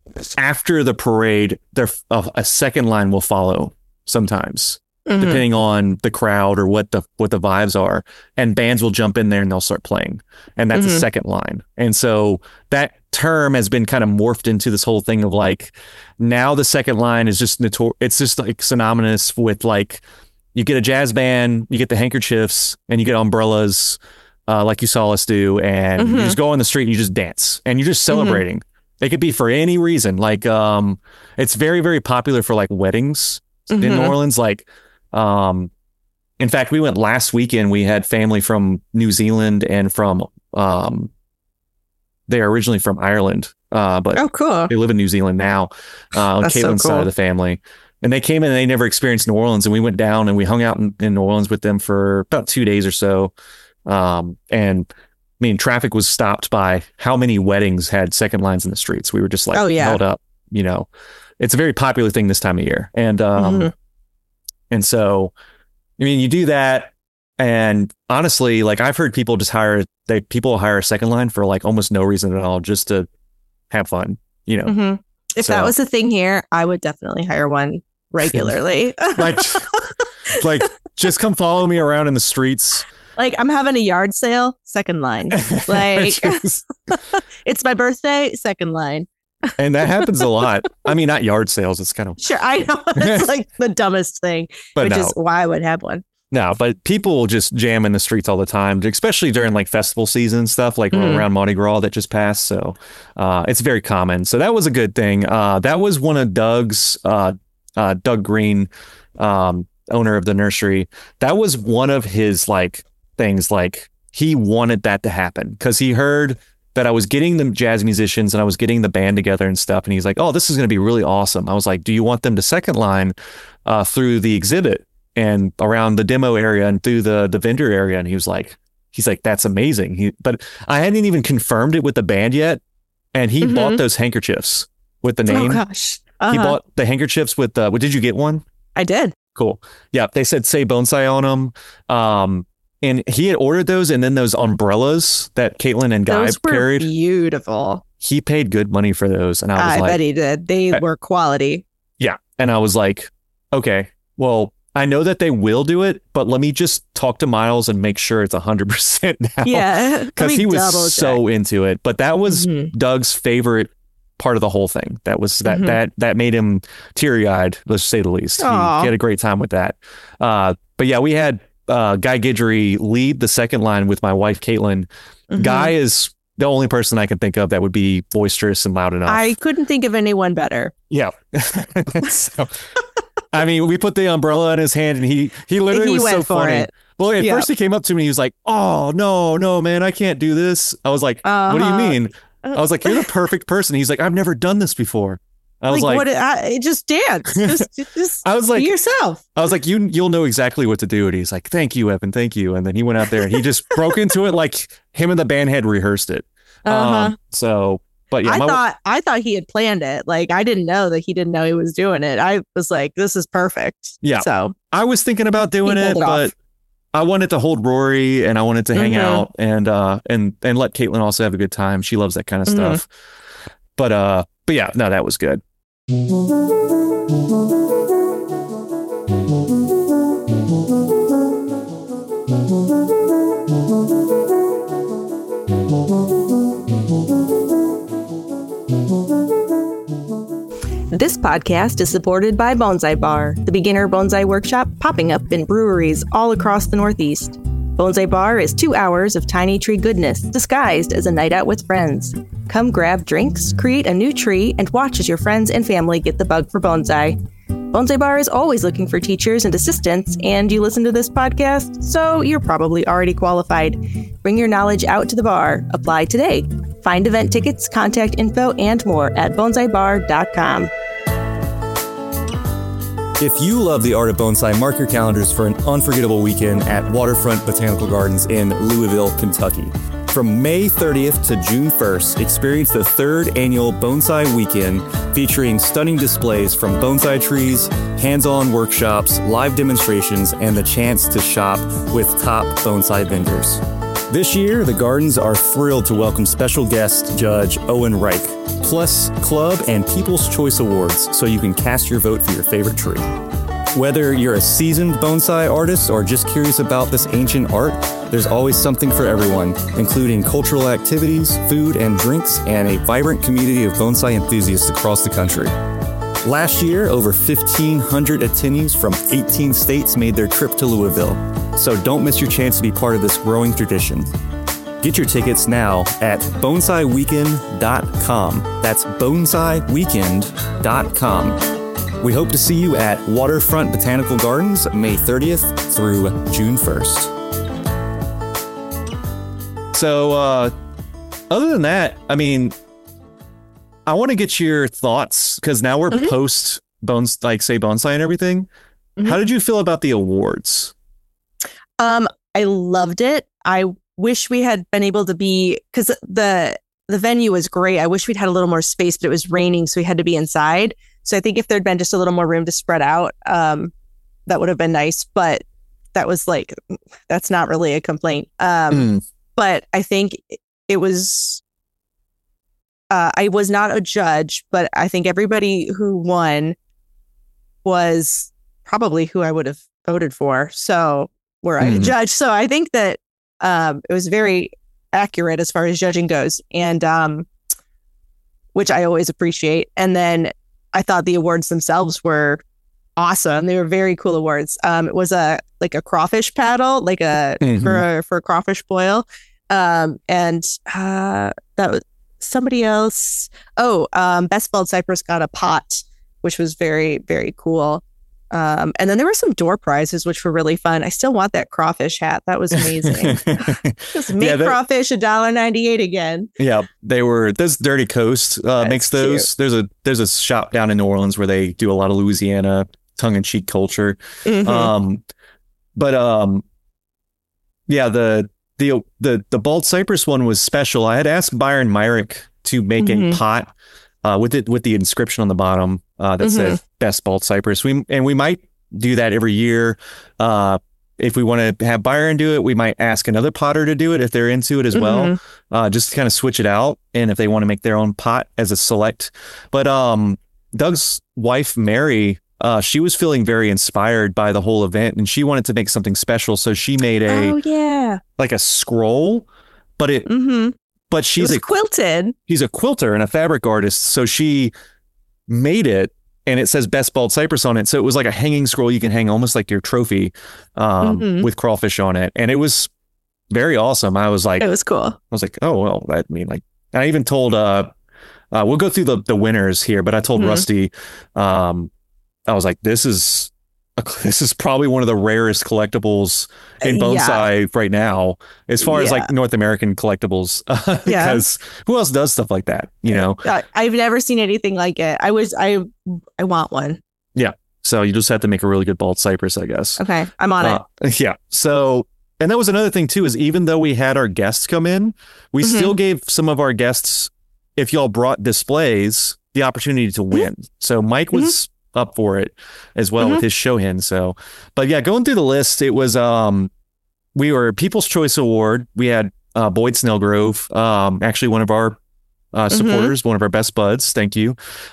[SPEAKER 1] after the parade, there a, a second line will follow sometimes. Mm-hmm. Depending on the crowd or what the what the vibes are, and bands will jump in there and they'll start playing, and that's mm-hmm. a second line. And so that term has been kind of morphed into this whole thing of like, now the second line is just notor- it's just like synonymous with like, you get a jazz band, you get the handkerchiefs, and you get umbrellas, uh, like you saw us do, and mm-hmm. you just go on the street and you just dance and you're just celebrating. Mm-hmm. It could be for any reason. Like, um, it's very very popular for like weddings mm-hmm. in New Orleans, like. Um, in fact, we went last weekend. We had family from New Zealand and from, um, they're originally from Ireland, uh, but
[SPEAKER 2] oh, cool.
[SPEAKER 1] They live in New Zealand now, uh, on Caitlin's so cool. side of the family. And they came in and they never experienced New Orleans, and we went down and we hung out in, in New Orleans with them for about two days or so. Um, and I mean, traffic was stopped by how many weddings had second lines in the streets. We were just like,
[SPEAKER 2] oh, yeah.
[SPEAKER 1] held up, you know, it's a very popular thing this time of year. And, um, mm-hmm. And so, I mean, you do that, and honestly, like I've heard people just hire, they people hire a second line for like almost no reason at all, just to have fun, you know.
[SPEAKER 2] Mm-hmm. If so, that was the thing here, I would definitely hire one regularly.
[SPEAKER 1] like, like just come follow me around in the streets.
[SPEAKER 2] Like I'm having a yard sale, second line. Like it's my birthday, second line.
[SPEAKER 1] And that happens a lot. I mean, not yard sales. It's kind of
[SPEAKER 2] sure. I know it's like the dumbest thing, but which no. is why I would have one.
[SPEAKER 1] No, but people just jam in the streets all the time, especially during like festival season stuff, like mm. around Mardi Gras that just passed. So uh, it's very common. So that was a good thing. Uh, that was one of Doug's, uh, uh, Doug Green, um, owner of the nursery. That was one of his like things. Like he wanted that to happen because he heard that I was getting the jazz musicians and I was getting the band together and stuff. And he's like, oh, this is going to be really awesome. I was like, do you want them to second line uh, through the exhibit and around the demo area and through the, the vendor area? And he was like, he's like, that's amazing. He, but I hadn't even confirmed it with the band yet. And he mm-hmm. bought those handkerchiefs with the name.
[SPEAKER 2] Oh, gosh. Uh-huh.
[SPEAKER 1] He bought the handkerchiefs with the, what, did you get one?
[SPEAKER 2] I did.
[SPEAKER 1] Cool. Yeah. They said, say Bonsai on them. Um, And he had ordered those, and then those umbrellas that Caitlin and Guy
[SPEAKER 2] those were
[SPEAKER 1] carried.
[SPEAKER 2] Beautiful.
[SPEAKER 1] He paid good money for those, and I was
[SPEAKER 2] I
[SPEAKER 1] like,
[SPEAKER 2] bet he did. They I, were quality.
[SPEAKER 1] Yeah, and I was like, okay, well, I know that they will do it, but let me just talk to Miles and make sure it's a hundred percent now.
[SPEAKER 2] Yeah,
[SPEAKER 1] because he was so into it. But that was mm-hmm. Doug's favorite part of the whole thing. That was that mm-hmm. that that made him teary eyed. Let's say the least. He, he had a great time with that. Uh, but yeah, we had. Uh, Guy Guidry lead the second line with my wife, Caitlin. Mm-hmm. Guy is the only person I can think of that would be boisterous and loud enough.
[SPEAKER 2] I couldn't think of anyone better.
[SPEAKER 1] Yeah. So, I mean, we put the umbrella in his hand and he, he literally he was so funny. It. Well, at yep. first he came up to me. He was like, oh, no, no, man, I can't do this. I was like, uh-huh. what do you mean? I was like, you're the perfect person. He's like, I've never done this before. I was like,
[SPEAKER 2] like what? I, just dance. Just, just I was like, be yourself.
[SPEAKER 1] I was like, you, you'll know exactly what to do. And he's like, thank you, Evan. Thank you. And then he went out there and he just broke into it like him and the band had rehearsed it.
[SPEAKER 2] Uh-huh.
[SPEAKER 1] Um, so but yeah,
[SPEAKER 2] I
[SPEAKER 1] my,
[SPEAKER 2] thought I thought he had planned it. Like I didn't know that he didn't know he was doing it. I was like, this is perfect.
[SPEAKER 1] Yeah.
[SPEAKER 2] So
[SPEAKER 1] I was thinking about doing
[SPEAKER 2] He
[SPEAKER 1] it,
[SPEAKER 2] pulled it
[SPEAKER 1] but
[SPEAKER 2] off.
[SPEAKER 1] I wanted to hold Rory and I wanted to hang
[SPEAKER 2] Mhm.
[SPEAKER 1] out and uh and and let Caitlin also have a good time. She loves that kind of
[SPEAKER 2] Mhm.
[SPEAKER 1] stuff. But uh but yeah, no, that was good.
[SPEAKER 2] This podcast is supported by Bonsai Bar, the beginner bonsai workshop popping up in breweries all across the Northeast. Bonsai Bar is two hours of tiny tree goodness disguised as a night out with friends. Come grab drinks, create a new tree, and watch as your friends and family get the bug for bonsai. Bonsai Bar is always looking for teachers and assistants, and you listen to this podcast, so you're probably already qualified. Bring your knowledge out to the bar. Apply today. Find event tickets, contact info, and more at bonsai bar dot com.
[SPEAKER 1] If you love the art of bonsai, mark your calendars for an unforgettable weekend at Waterfront Botanical Gardens in Louisville, Kentucky. From May thirtieth to June first, experience the third annual Bonsai Weekend featuring stunning displays from bonsai trees, hands-on workshops, live demonstrations, and the chance to shop with top bonsai vendors. This year, the Gardens are thrilled to welcome special guest judge Owen Reich, plus Club and People's Choice Awards, so you can cast your vote for your favorite tree. Whether you're a seasoned bonsai artist or just curious about this ancient art, there's always something for everyone, including cultural activities, food and drinks, and a vibrant community of bonsai enthusiasts across the country. Last year, over fifteen hundred attendees from eighteen states made their trip to Louisville, so don't miss your chance to be part of this growing tradition. Get your tickets now at bonsai weekend dot com. That's bonsai weekend dot com. We hope to see you at Waterfront Botanical Gardens May thirtieth through June first. So, uh, other than that, I mean, I want to get your thoughts because now we're
[SPEAKER 2] Mhm.
[SPEAKER 1] post bones, like say bonsai and everything.
[SPEAKER 2] Mhm.
[SPEAKER 1] How did you feel about the awards?
[SPEAKER 2] Um, I loved it. I wish we had been able to be because the the venue was great. I wish we'd had a little more space, but it was raining, so we had to be inside. So I think if there'd been just a little more room to spread out, um, that would have been nice. But that was like that's not really a complaint. Um,
[SPEAKER 1] Mm.
[SPEAKER 2] but I think it was. Uh, I was not a judge, but I think everybody who won was probably who I would have voted for. So were I a
[SPEAKER 1] Mhm.
[SPEAKER 2] judge. So I think that um, it was very accurate as far as judging goes, and um, which I always appreciate. And then I thought the awards themselves were awesome. They were very cool awards. Um, it was a like a crawfish paddle, like a
[SPEAKER 1] Mhm.
[SPEAKER 2] for for a crawfish boil, um, and uh, that was somebody else. Oh, um, Best Bald Cypress got a pot, which was very very cool. Um, and then there were some door prizes, which were really fun. I still want that crawfish hat. That was amazing. Just make
[SPEAKER 1] Yeah, that-
[SPEAKER 2] crawfish a dollar ninety eight again.
[SPEAKER 1] Yeah, they were. This Dirty Coast uh,
[SPEAKER 2] That's
[SPEAKER 1] makes those. There's a there's a shop down in New Orleans where they do a lot of Louisiana tongue in cheek culture.
[SPEAKER 2] Mhm.
[SPEAKER 1] Um, but um, yeah, the the the the bald cypress one was special. I had asked Byron Myrick to make
[SPEAKER 2] Mhm.
[SPEAKER 1] a pot uh, with it with the inscription on the bottom uh, that said "Best Bald Cypress." We and we might do that every year. Uh, if we want to have Byron do it, we might ask another potter to do it if they're into it as well.
[SPEAKER 2] Mhm.
[SPEAKER 1] Uh, just to kind of switch it out, and if they want to make their own pot as a select. But um, Doug's wife Mary, uh, she was feeling very inspired by the whole event, and she wanted to make something special. So she made a
[SPEAKER 2] Oh yeah.
[SPEAKER 1] like a scroll, but it
[SPEAKER 2] Mm-hmm.
[SPEAKER 1] but
[SPEAKER 2] She's
[SPEAKER 1] she's
[SPEAKER 2] it was
[SPEAKER 1] a
[SPEAKER 2] quilted.
[SPEAKER 1] she's a quilter and a fabric artist, so she made it. And it says Best Bald Cypress on it. So it was like a hanging scroll you can hang almost like your trophy um,
[SPEAKER 2] Mhm.
[SPEAKER 1] with crawfish on it. And it was very awesome. I was like,
[SPEAKER 2] It was cool.
[SPEAKER 1] I was like, oh, well, I mean, like, I even told, uh, uh, we'll go through the, the winners here, but I told
[SPEAKER 2] Mhm.
[SPEAKER 1] Rusty, um, I was like, this is, a, this is probably one of the rarest collectibles in
[SPEAKER 2] Uh, yeah.
[SPEAKER 1] bonsai right now, as far as
[SPEAKER 2] Yeah.
[SPEAKER 1] like North American collectibles,
[SPEAKER 2] Yeah.
[SPEAKER 1] because who else does stuff like that? You know?
[SPEAKER 2] I, I've never seen anything like it. I was I I want one.
[SPEAKER 1] So you just have to make a really good bald cypress, I guess.
[SPEAKER 2] Okay, I'm on it.
[SPEAKER 1] Uh, yeah. So, and that was another thing too, is even though we had our guests come in, we
[SPEAKER 2] Mhm.
[SPEAKER 1] still gave some of our guests if y'all brought displays, the opportunity to win. So Mike was mm-hmm. up for it as well mm-hmm. with his Shohin. So, but yeah, going through the list, it was, um, we were People's Choice Award. We had uh, Boyd Snellgrove, um, actually one of our uh, supporters, mm-hmm. one of our best buds. Thank you.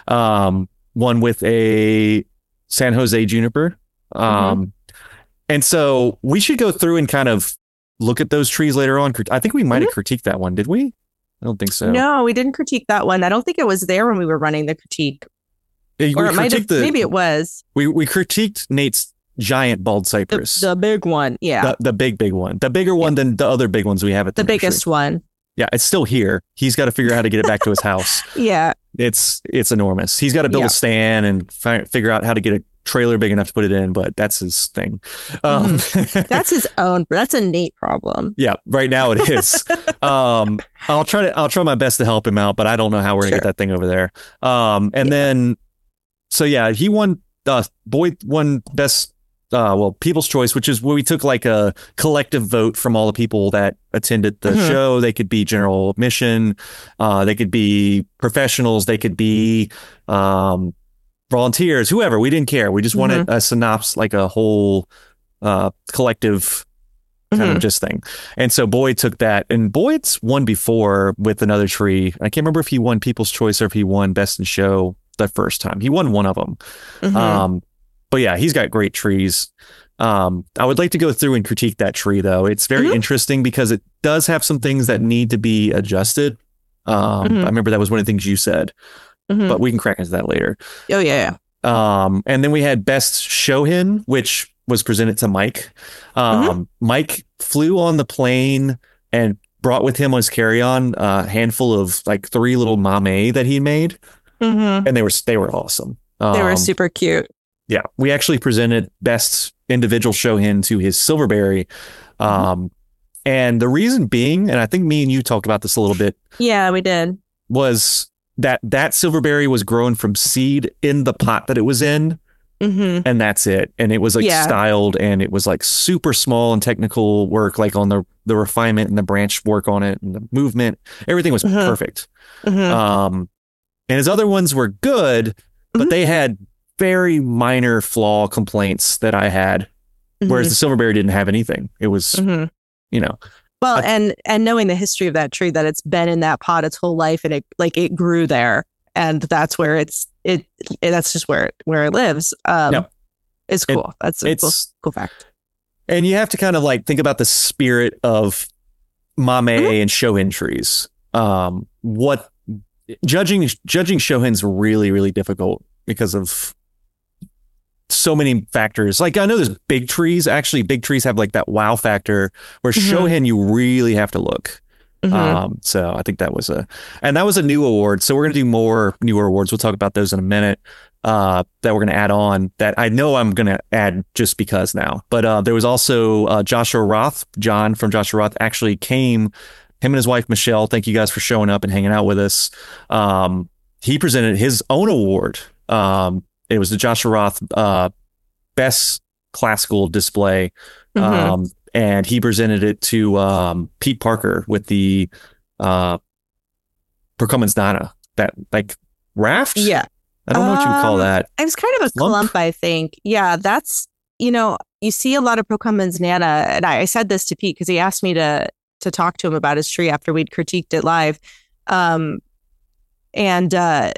[SPEAKER 1] Um, one with a San Jose Juniper. Um, mm-hmm. And so we should go through and kind of look at those trees later on. I think we might have mm-hmm. critiqued that one. Did we? I don't think so.
[SPEAKER 2] No, we didn't critique that one. I don't think it was there when we were running the critique.
[SPEAKER 1] Yeah,
[SPEAKER 2] or it might have, the, maybe it was.
[SPEAKER 1] We we critiqued Nate's giant bald cypress.
[SPEAKER 2] The, the big one, yeah.
[SPEAKER 1] The, the big, big one. The bigger one yeah. than the other big ones we have at the
[SPEAKER 2] The biggest
[SPEAKER 1] nursery. one. Yeah, it's still here. He's got to figure out how to get it back to his house.
[SPEAKER 2] Yeah.
[SPEAKER 1] It's it's enormous. He's got to build yeah. a stand and fi- figure out how to get a trailer big enough to put it in, but that's his thing. Um,
[SPEAKER 2] mm-hmm. That's his own. That's a Nate problem.
[SPEAKER 1] Yeah, right now it is. um, I'll try to. I'll try my best to help him out, but I don't know how we're gonna sure. get that thing over there. Um, and yeah. then, so yeah, he won. Uh, Boyd won best. Uh, well, People's Choice, which is where we took like a collective vote from all the people that attended the mm-hmm. show. They could be general admission. Uh, they could be professionals. They could be. Um, volunteers, whoever, we didn't care. We just wanted mm-hmm. a synopsis, like a whole uh, collective kind mm-hmm. of just thing. And so Boyd took that, and Boyd's won before with another tree. I can't remember if he won People's Choice or if he won Best in Show the first time. He won one of them. Mm-hmm. Um, but yeah, he's got great trees. Um, I would like to go through and critique that tree, though. It's very mm-hmm. interesting because it does have some things that need to be adjusted. Um, mm-hmm. I remember that was one of the things you said. Mm-hmm. But we can crack into that later.
[SPEAKER 2] Oh, yeah,
[SPEAKER 1] yeah. Um, and then we had Best Shohin, which was presented to Mike. Um, mm-hmm. Mike flew on the plane and brought with him on his carry-on a handful of like three little mame that he made. Mm-hmm. And they were they were awesome. Um,
[SPEAKER 2] they were super cute.
[SPEAKER 1] Yeah. We actually presented Best Individual Shohin to his Silverberry. Um, mm-hmm. And the reason being, and I think me and you talked about this a little bit.
[SPEAKER 2] Yeah, we did.
[SPEAKER 1] Was... that that Silverberry was grown from seed in the pot that it was in. Mm-hmm. And that's it. And it was like yeah. styled, and it was like super small and technical work, like on the, the refinement and the branch work on it and the movement. Everything was mm-hmm. perfect. Mm-hmm. Um, and his other ones were good, but mm-hmm. they had very minor flaw complaints that I had, mm-hmm. whereas the Silverberry didn't have anything. It was, mm-hmm. you know.
[SPEAKER 2] Well, and and knowing the history of that tree, that it's been in that pot its whole life, and it like it grew there, and that's where it's it, it that's just where it, where it lives. Um, yep. It's cool. It, that's a cool, cool fact.
[SPEAKER 1] And you have to kind of like think about the spirit of mame mm-hmm. and Shohin trees. Um, what judging judging Shohin's really really difficult because of so many factors. Like I know there's big trees. Actually, big trees have like that wow factor. Where mm-hmm. Shohin, you really have to look. Mm-hmm. Um, so I think that was a, and that was a new award. So we're gonna do more newer awards. We'll talk about those in a minute. Uh, that we're gonna add on. That I know I'm gonna add just because now. But uh, there was also uh, Joshua Roth. John from Joshua Roth actually came. Him and his wife Michelle. Thank you guys for showing up and hanging out with us. Um, he presented his own award. Um, It was the Joshua Roth uh, Best Classical Display, mm-hmm. um, and he presented it to um, Pete Parker with the uh, Procumbens nana, that like raft.
[SPEAKER 2] Yeah,
[SPEAKER 1] I don't know um, what you would call that.
[SPEAKER 2] It was kind of a clump, clump I think. Yeah, that's you know you see a lot of Procumbens nana, and I, I said this to Pete because he asked me to to talk to him about his tree after we'd critiqued it live, um, and. Uh,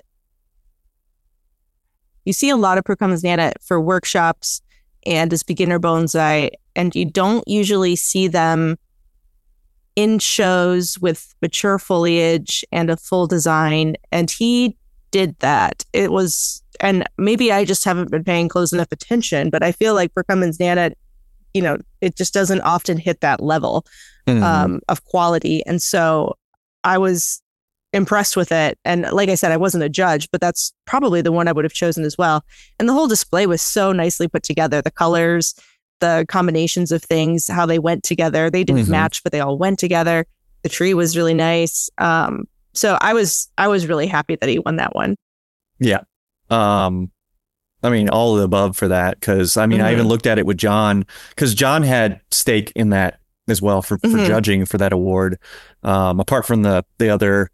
[SPEAKER 2] You see a lot of Procumbens nana for workshops and as beginner bonsai, and you don't usually see them in shows with mature foliage and a full design. And he did that. It was, and maybe I just haven't been paying close enough attention, but I feel like Procumbens nana, you know, it just doesn't often hit that level mm-hmm. um, of quality. And so I was impressed with it. And like I said, I wasn't a judge, but that's probably the one I would have chosen as well. And the whole display was so nicely put together. The colors, the combinations of things, how they went together. They didn't mm-hmm. match, but they all went together. The tree was really nice. Um, so I was I was really happy that he won that one.
[SPEAKER 1] Yeah. Um, I mean, all of the above for that. Because, I mean, mm-hmm. I even looked at it with John, because John had stake in that as well for, for mm-hmm. judging for that award. Um, apart from the, the other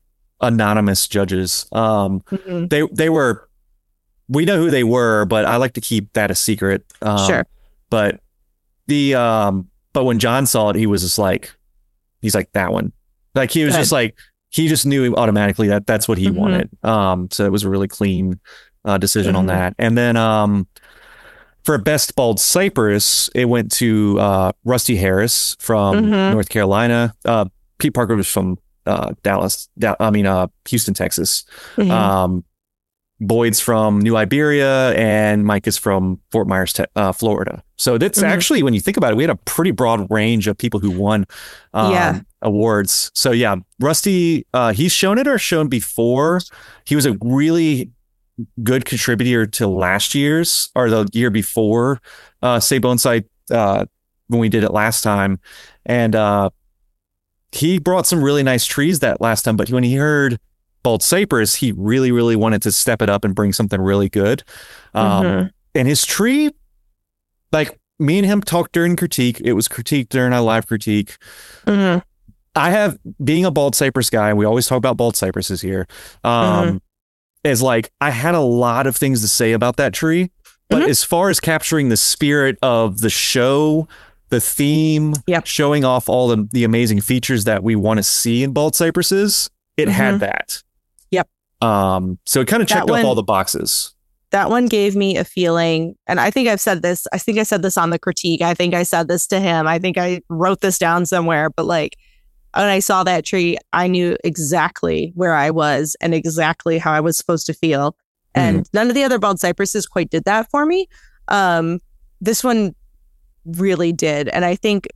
[SPEAKER 1] anonymous judges. Um,
[SPEAKER 2] Mm-hmm.
[SPEAKER 1] they they were, we know who they were, but I like to keep that a secret. Um,
[SPEAKER 2] Sure.
[SPEAKER 1] But the um, but when John saw it, he was just like, he's like that one. Like he was
[SPEAKER 2] Good.
[SPEAKER 1] just like he just knew automatically that that's what he
[SPEAKER 2] Mhm.
[SPEAKER 1] wanted. Um, so it was a really clean uh, decision on
[SPEAKER 2] Mhm.
[SPEAKER 1] that. And then um, for best bald cypress, it went to uh, Rusty Harris from
[SPEAKER 2] Mhm.
[SPEAKER 1] North Carolina. Uh, Pete Parker was from uh, Dallas. Da- I mean, uh, Houston, Texas.
[SPEAKER 2] Mhm.
[SPEAKER 1] Um, Boyd's from New Iberia, and Mike is from Fort Myers, te- uh, Florida. So that's
[SPEAKER 2] Mhm.
[SPEAKER 1] actually, when you think about it, we had a pretty broad range of people who won um,
[SPEAKER 2] Yeah.
[SPEAKER 1] awards. So yeah, Rusty, uh, he's shown it or shown before. He was a really good contributor to last year's or the year before, uh, Say Bonsai, uh, when we did it last time. And uh, he brought some really nice trees that last time, but when he heard bald cypress, he really, really wanted to step it up and bring something really good. Um,
[SPEAKER 2] Mhm.
[SPEAKER 1] And his tree, like me and him talked during critique. It was critiqued during our live critique.
[SPEAKER 2] Mhm.
[SPEAKER 1] I have, being a bald cypress guy, we always talk about bald cypresses here, um, is like, I had a lot of things to say about that tree. But
[SPEAKER 2] Mhm.
[SPEAKER 1] as far as capturing the spirit of the show, the theme,
[SPEAKER 2] Yep.
[SPEAKER 1] showing off all the, the amazing features that we want to see in bald cypresses, it had
[SPEAKER 2] Mhm.
[SPEAKER 1] that.
[SPEAKER 2] Yep.
[SPEAKER 1] Um, so it kind of
[SPEAKER 2] That
[SPEAKER 1] checked
[SPEAKER 2] one-
[SPEAKER 1] off all the boxes.
[SPEAKER 2] That one gave me a feeling, and I think I've said this, I think I said this on the critique. I think I said this to him. I think I wrote this down somewhere, but like when I saw that tree, I knew exactly where I was and exactly how I was supposed to feel. And none of the other bald cypresses quite did that for me. Um, this one really did. And I think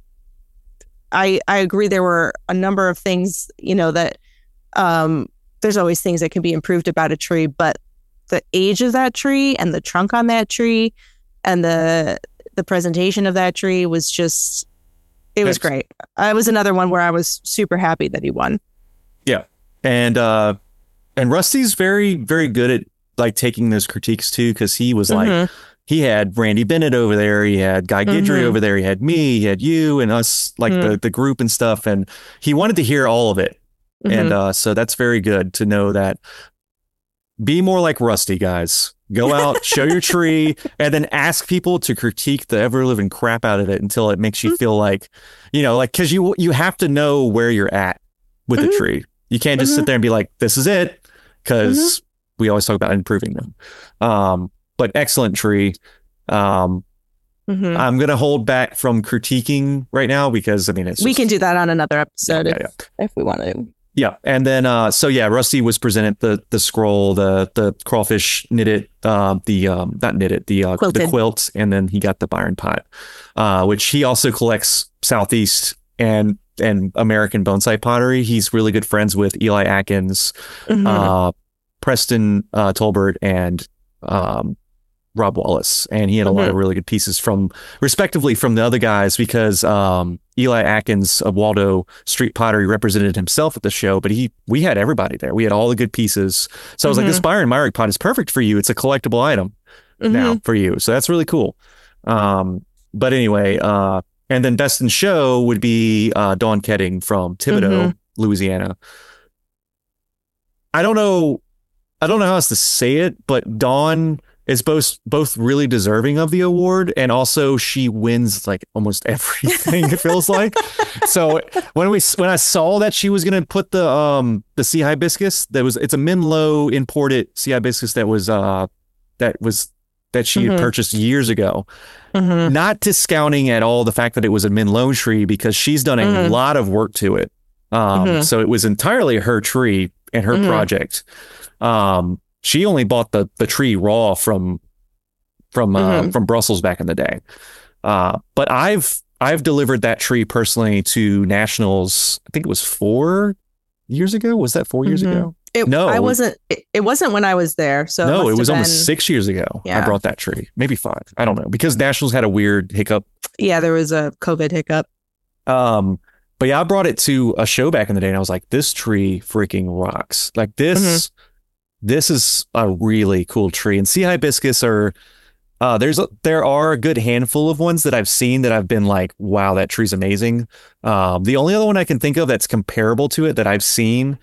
[SPEAKER 2] I I agree there were a number of things, you know, that um, there's always things that can be improved about a tree, but the age of that tree and the trunk on that tree and the the presentation of that tree was just, it was
[SPEAKER 1] Excellent.
[SPEAKER 2] great. It was another one where I was super happy that he won.
[SPEAKER 1] Yeah. And, uh, and Rusty's very, very good at like taking those critiques too. Cause he was like,
[SPEAKER 2] Mhm.
[SPEAKER 1] he had Randy Bennett over there. He had Guy Guidry
[SPEAKER 2] Mhm.
[SPEAKER 1] over there. He had me, he had you and us, like
[SPEAKER 2] Mhm.
[SPEAKER 1] the, the group and stuff. And he wanted to hear all of it. And,
[SPEAKER 2] Mhm.
[SPEAKER 1] uh, so that's very good to know that. Be more like Rusty, guys. Go out, show your tree, and then ask people to critique the ever living crap out of it until it makes you feel like, you know, like, cause you, you have to know where you're at with
[SPEAKER 2] Mhm.
[SPEAKER 1] the tree. You can't just
[SPEAKER 2] Mhm.
[SPEAKER 1] sit there and be like, this is it. Cause we always talk about improving them. Um, but excellent tree. Um,
[SPEAKER 2] Mhm.
[SPEAKER 1] I'm going to hold back from critiquing right now because I mean, it's
[SPEAKER 2] We
[SPEAKER 1] just-
[SPEAKER 2] can do that on another episode
[SPEAKER 1] Yeah,
[SPEAKER 2] if,
[SPEAKER 1] yeah,
[SPEAKER 2] if we want to.
[SPEAKER 1] Yeah, and then uh, so yeah, Rusty was presented the the scroll, the the crawfish knitted, uh, the um, not knitted, the uh, the
[SPEAKER 2] Quilted.
[SPEAKER 1] quilt, and then he got the Byron pot, uh, which he also collects Southeast and and American bonsai pottery. He's really good friends with Eli Atkins,
[SPEAKER 2] Mhm.
[SPEAKER 1] uh, Preston uh, Tolbert, and um, Rob Wallace, and he had a lot
[SPEAKER 2] Mhm.
[SPEAKER 1] of really good pieces from, respectively, from the other guys because um, Eli Atkins of Waldo Street Pottery represented himself at the show, but he we had everybody there. We had all the good pieces. So I was like,
[SPEAKER 2] Mhm.
[SPEAKER 1] this Byron Myrick pot is perfect for you. It's a collectible item now
[SPEAKER 2] Mhm.
[SPEAKER 1] for you. So that's really cool. Um, but anyway, uh, and then best in show would be uh, Dawn Ketting from Thibodaux,
[SPEAKER 2] Mhm.
[SPEAKER 1] Louisiana. I don't know. I don't know how else to say it, but Dawn is both both really deserving of the award, and also she wins like almost everything. It feels like. So when we when I saw that she was gonna put the um the sea hibiscus, that was it's a Menlo imported sea hibiscus that was uh that was that she had
[SPEAKER 2] Mhm.
[SPEAKER 1] purchased years ago.
[SPEAKER 2] Mhm.
[SPEAKER 1] Not discounting at all the fact that it was a Menlo tree because she's done a
[SPEAKER 2] Mhm.
[SPEAKER 1] lot of work to it. Um,
[SPEAKER 2] Mhm.
[SPEAKER 1] So it was entirely her tree and her
[SPEAKER 2] Mhm.
[SPEAKER 1] project. Um, she only bought the the tree raw from from uh,
[SPEAKER 2] Mhm.
[SPEAKER 1] from Brussels back in the day. Uh, but I've I've delivered that tree personally to nationals. I think it was four years ago. Was that four years
[SPEAKER 2] Mhm.
[SPEAKER 1] ago?
[SPEAKER 2] It,
[SPEAKER 1] No.
[SPEAKER 2] I wasn't. It, it wasn't when I was there. So
[SPEAKER 1] no,
[SPEAKER 2] must
[SPEAKER 1] it was
[SPEAKER 2] have
[SPEAKER 1] almost
[SPEAKER 2] been-
[SPEAKER 1] six years ago. I
[SPEAKER 2] Yeah.
[SPEAKER 1] brought that tree, maybe five. I don't know because nationals had a weird hiccup.
[SPEAKER 2] Yeah, there was a COVID hiccup.
[SPEAKER 1] Um, but yeah, I brought it to a show back in the day, and I was like, "This tree freaking rocks! Like this,
[SPEAKER 2] Mm-hmm.
[SPEAKER 1] this is a really cool tree." And sea hibiscus are uh, there's a, there are a good handful of ones that I've seen that I've been like, "Wow, that tree's amazing." Um, the only other one I can think of that's comparable to it that I've seen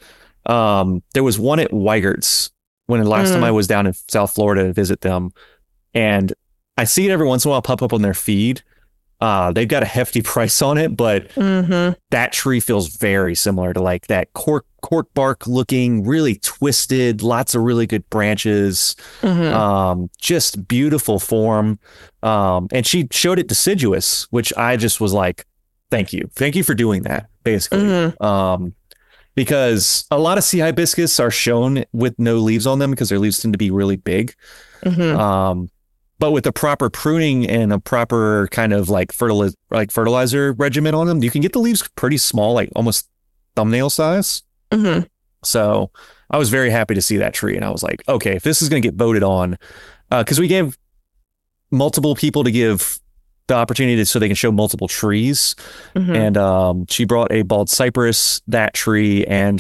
[SPEAKER 1] Um, there was one at Weigert's when the last
[SPEAKER 2] Mm.
[SPEAKER 1] time I was down in South Florida to visit them, and I see it every once in a while pop up on their feed. Uh, they've got a hefty price on it, but
[SPEAKER 2] Mm-hmm.
[SPEAKER 1] that tree feels very similar to like that cork cork bark looking, really twisted, lots of really good branches,
[SPEAKER 2] Mm-hmm.
[SPEAKER 1] um, just beautiful form. Um, and she showed it deciduous, which I just was like, thank you, thank you for doing that, basically.
[SPEAKER 2] Mm-hmm.
[SPEAKER 1] Um, because a lot of sea hibiscus are shown with no leaves on them because their leaves tend to be really big.
[SPEAKER 2] Mm-hmm.
[SPEAKER 1] Um, but with a proper pruning and a proper kind of like fertiliz- like fertilizer regimen on them, you can get the leaves pretty small, like almost thumbnail size.
[SPEAKER 2] Mm-hmm.
[SPEAKER 1] So I was very happy to see that tree. And I was like, okay, if this is going to get voted on, because uh, we gave multiple people to give the opportunity to, so they can show multiple trees.
[SPEAKER 2] Mm-hmm.
[SPEAKER 1] And um, she brought a bald cypress, that tree, and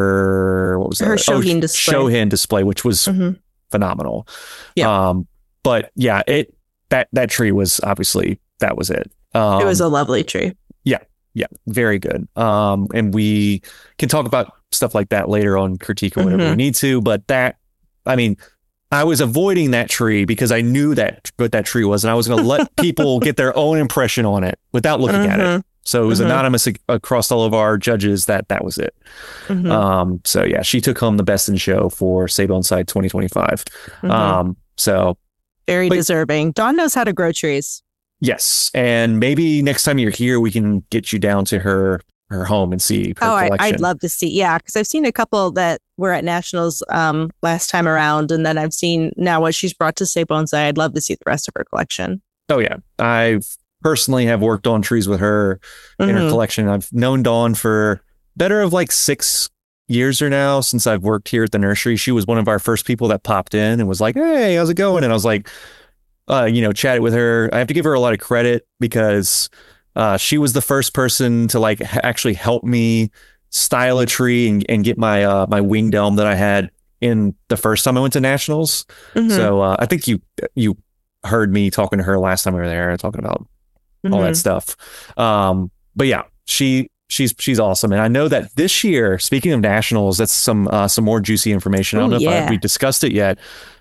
[SPEAKER 1] her, what was that?
[SPEAKER 2] Her Shohin display.
[SPEAKER 1] Shohin display, which was
[SPEAKER 2] Mm-hmm.
[SPEAKER 1] phenomenal.
[SPEAKER 2] Yeah.
[SPEAKER 1] Um, but yeah, it that that tree was obviously that was it. Um,
[SPEAKER 2] It was a lovely tree.
[SPEAKER 1] yeah, very good. Um, and we can talk about stuff like that later on, critique or whatever
[SPEAKER 2] Mhm.
[SPEAKER 1] we need to. But that, I mean, I was avoiding that tree because I knew that what that tree was, and I was going to let people get their own impression on it without looking at it.
[SPEAKER 2] Mhm.
[SPEAKER 1] So it was
[SPEAKER 2] Mhm.
[SPEAKER 1] anonymous ac- across all of our judges that that was it.
[SPEAKER 2] Mhm.
[SPEAKER 1] Um, so yeah, she took home the best in show for Sabonside twenty twenty-five.
[SPEAKER 2] Mhm.
[SPEAKER 1] Um, so
[SPEAKER 2] Very
[SPEAKER 1] but-
[SPEAKER 2] deserving. Dawn knows how to grow trees.
[SPEAKER 1] yes, and maybe next time you're here, we can get you down to her her home and see her
[SPEAKER 2] Oh, I,
[SPEAKER 1] collection.
[SPEAKER 2] I'd love to see. Yeah, because I've seen a couple that were at nationals um, last time around, and then I've seen now what she's brought to Say Bonsai. I'd love to see the rest of her collection.
[SPEAKER 1] Oh yeah, I've personally have worked on trees with her in her
[SPEAKER 2] Mhm.
[SPEAKER 1] collection. I've known Dawn for better of like six years or now since I've worked here at the nursery. She was one of our first people that popped in and was like, "Hey, how's it going?" And I was like, uh, you know, chatted with her. I have to give her a lot of credit because uh, she was the first person to like ha- actually help me style a tree and, and get my uh, my wing dome that I had in the first time I went to nationals.
[SPEAKER 2] Mhm.
[SPEAKER 1] So uh, I think you you heard me talking to her last time we were there, talking about all that
[SPEAKER 2] Mhm.
[SPEAKER 1] stuff. Um, but yeah, she she's she's awesome, and I know that this year, speaking of nationals, that's some uh, some more juicy information. I don't
[SPEAKER 2] Ooh,
[SPEAKER 1] know if I,
[SPEAKER 2] yeah.
[SPEAKER 1] we discussed it yet.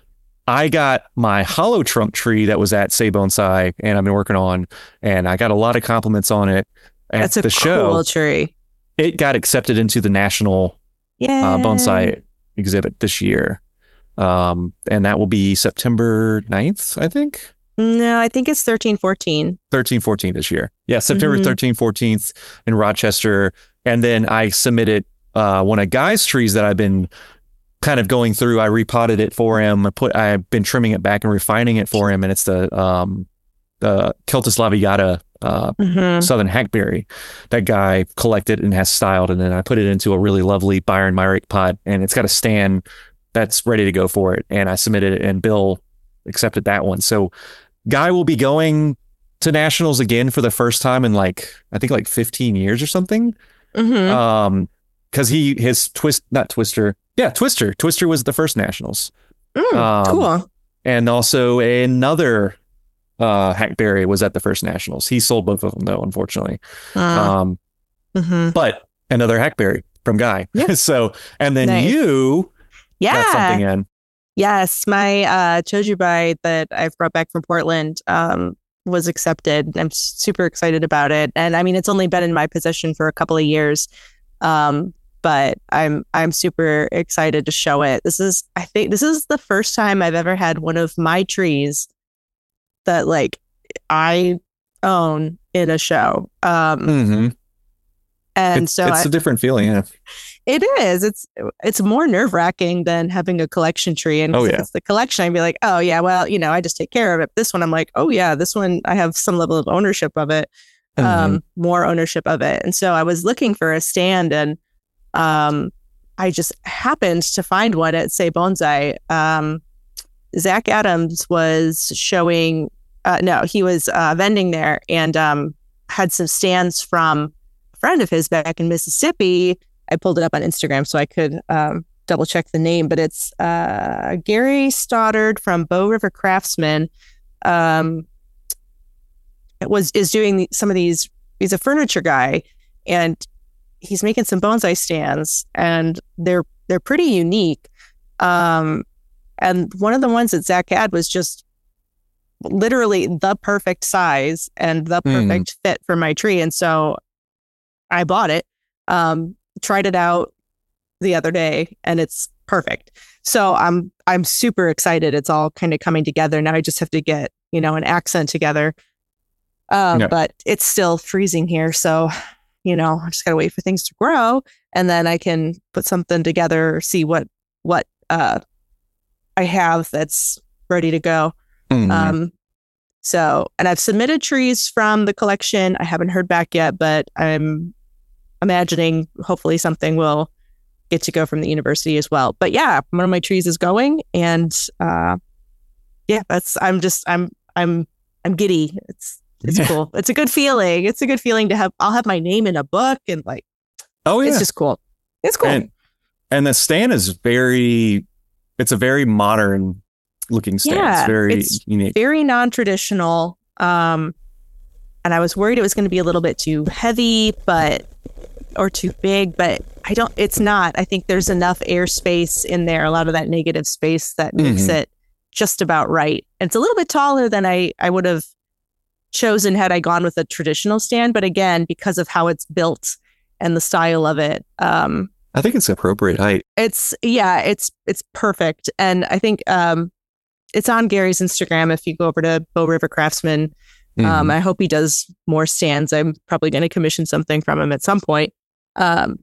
[SPEAKER 1] I got my hollow trunk tree that was at Say Bonsai, and I've been working on, and I got a lot of compliments on it at
[SPEAKER 2] That's a
[SPEAKER 1] the show.
[SPEAKER 2] cool tree.
[SPEAKER 1] It got accepted into the national
[SPEAKER 2] Yeah.
[SPEAKER 1] uh, bonsai exhibit this year, um, and that will be September ninth, I think.
[SPEAKER 2] No, I think it's thirteen, fourteen.
[SPEAKER 1] thirteen, fourteen this year. Yeah, September
[SPEAKER 2] Mhm.
[SPEAKER 1] thirteenth, fourteenth in Rochester. And then I submitted uh, one of Guy's trees that I've been kind of going through. I repotted it for him. I put I've been trimming it back and refining it for him. And it's the um the Celtis labiata uh
[SPEAKER 2] Mhm.
[SPEAKER 1] Southern hackberry that Guy collected and has styled. And then I put it into a really lovely Byron Myrick pot, and it's got a stand that's ready to go for it. And I submitted it, and Bill accepted that one. So Guy will be going to nationals again for the first time in like I think like fifteen years or something.
[SPEAKER 2] Mhm.
[SPEAKER 1] Um, because he his twist not Twister, yeah Twister Twister was the first nationals,
[SPEAKER 2] Mm,
[SPEAKER 1] um,
[SPEAKER 2] cool.
[SPEAKER 1] and also another uh hackberry was at the first nationals. He sold both of them though, unfortunately.
[SPEAKER 2] Uh,
[SPEAKER 1] Um,
[SPEAKER 2] mhm.
[SPEAKER 1] but another hackberry from Guy.
[SPEAKER 2] Yeah.
[SPEAKER 1] So and then
[SPEAKER 2] Nice.
[SPEAKER 1] you got something
[SPEAKER 2] Yeah.
[SPEAKER 1] in.
[SPEAKER 2] Yes, my uh, chojubai that I've brought back from Portland um, was accepted. I'm super excited about it, and I mean, it's only been in my possession for a couple of years, um, but I'm I'm super excited to show it. This is, I think, this is the first time I've ever had one of my trees that like I own in a show, um,
[SPEAKER 1] Mm-hmm.
[SPEAKER 2] and
[SPEAKER 1] It's,
[SPEAKER 2] so
[SPEAKER 1] it's
[SPEAKER 2] I,
[SPEAKER 1] a different feeling. Yeah.
[SPEAKER 2] it is. It's it's more nerve wracking than having a collection tree. And
[SPEAKER 1] Oh,
[SPEAKER 2] if
[SPEAKER 1] yeah.
[SPEAKER 2] it's the collection, I'd be like, oh yeah, well, you know, I just take care of it. This one, I'm like, oh yeah, this one I have some level of ownership of it, um,
[SPEAKER 1] Mhm.
[SPEAKER 2] more ownership of it. And so I was looking for a stand, and um, I just happened to find one at Say Bonsai. Um, Zach Adams was showing. Uh, no, he was uh, vending there, and um, had some stands from a friend of his back in Mississippi. I pulled it up on Instagram so I could um, double check the name, but it's uh, Gary Stoddard from Bow River Craftsman. Um, it was is doing the, some of these. He's a furniture guy, and he's making some bonsai stands, and they're they're pretty unique. Um, and one of the ones that Zach had was just literally the perfect size and the perfect mm. fit for my tree. And so I bought it, um, tried it out the other day, and it's perfect. So I'm I'm super excited. It's all kind of coming together. Now I just have to get, you know, an accent together. Um, yep. But it's still freezing here. So, you know, I just got to wait for things to grow, and then I can put something together, see what, what uh, I have that's ready to go. Mm-hmm. Um, so, and I've submitted trees from the collection. I haven't heard back yet, but I'm imagining hopefully something will get to go from the university as well. But yeah, one of my trees is going, and uh, yeah, that's, I'm just, I'm, I'm, I'm giddy. It's, it's yeah. cool. It's a good feeling. It's a good feeling to have, I'll have my name in a book, and like, oh yeah, it's just cool. It's cool.
[SPEAKER 1] And, and the stand is very, it's a very modern looking stand. Yeah, it's very it's unique.
[SPEAKER 2] Very non-traditional. Um, and I was worried it was going to be a little bit too heavy, but, or too big, but I don't, it's not. I think there's enough airspace in there, a lot of that negative space that makes mm-hmm. it just about right. And it's a little bit taller than I, I would have chosen had I gone with a traditional stand. But again, because of how it's built and the style of it, um,
[SPEAKER 1] I think it's appropriate height.
[SPEAKER 2] It's, yeah, it's, it's perfect. And I think, um, it's on Gary's Instagram. If you go over to Bow River Craftsman, mm-hmm. um, I hope he does more stands. I'm probably going to commission something from him at some point. Um,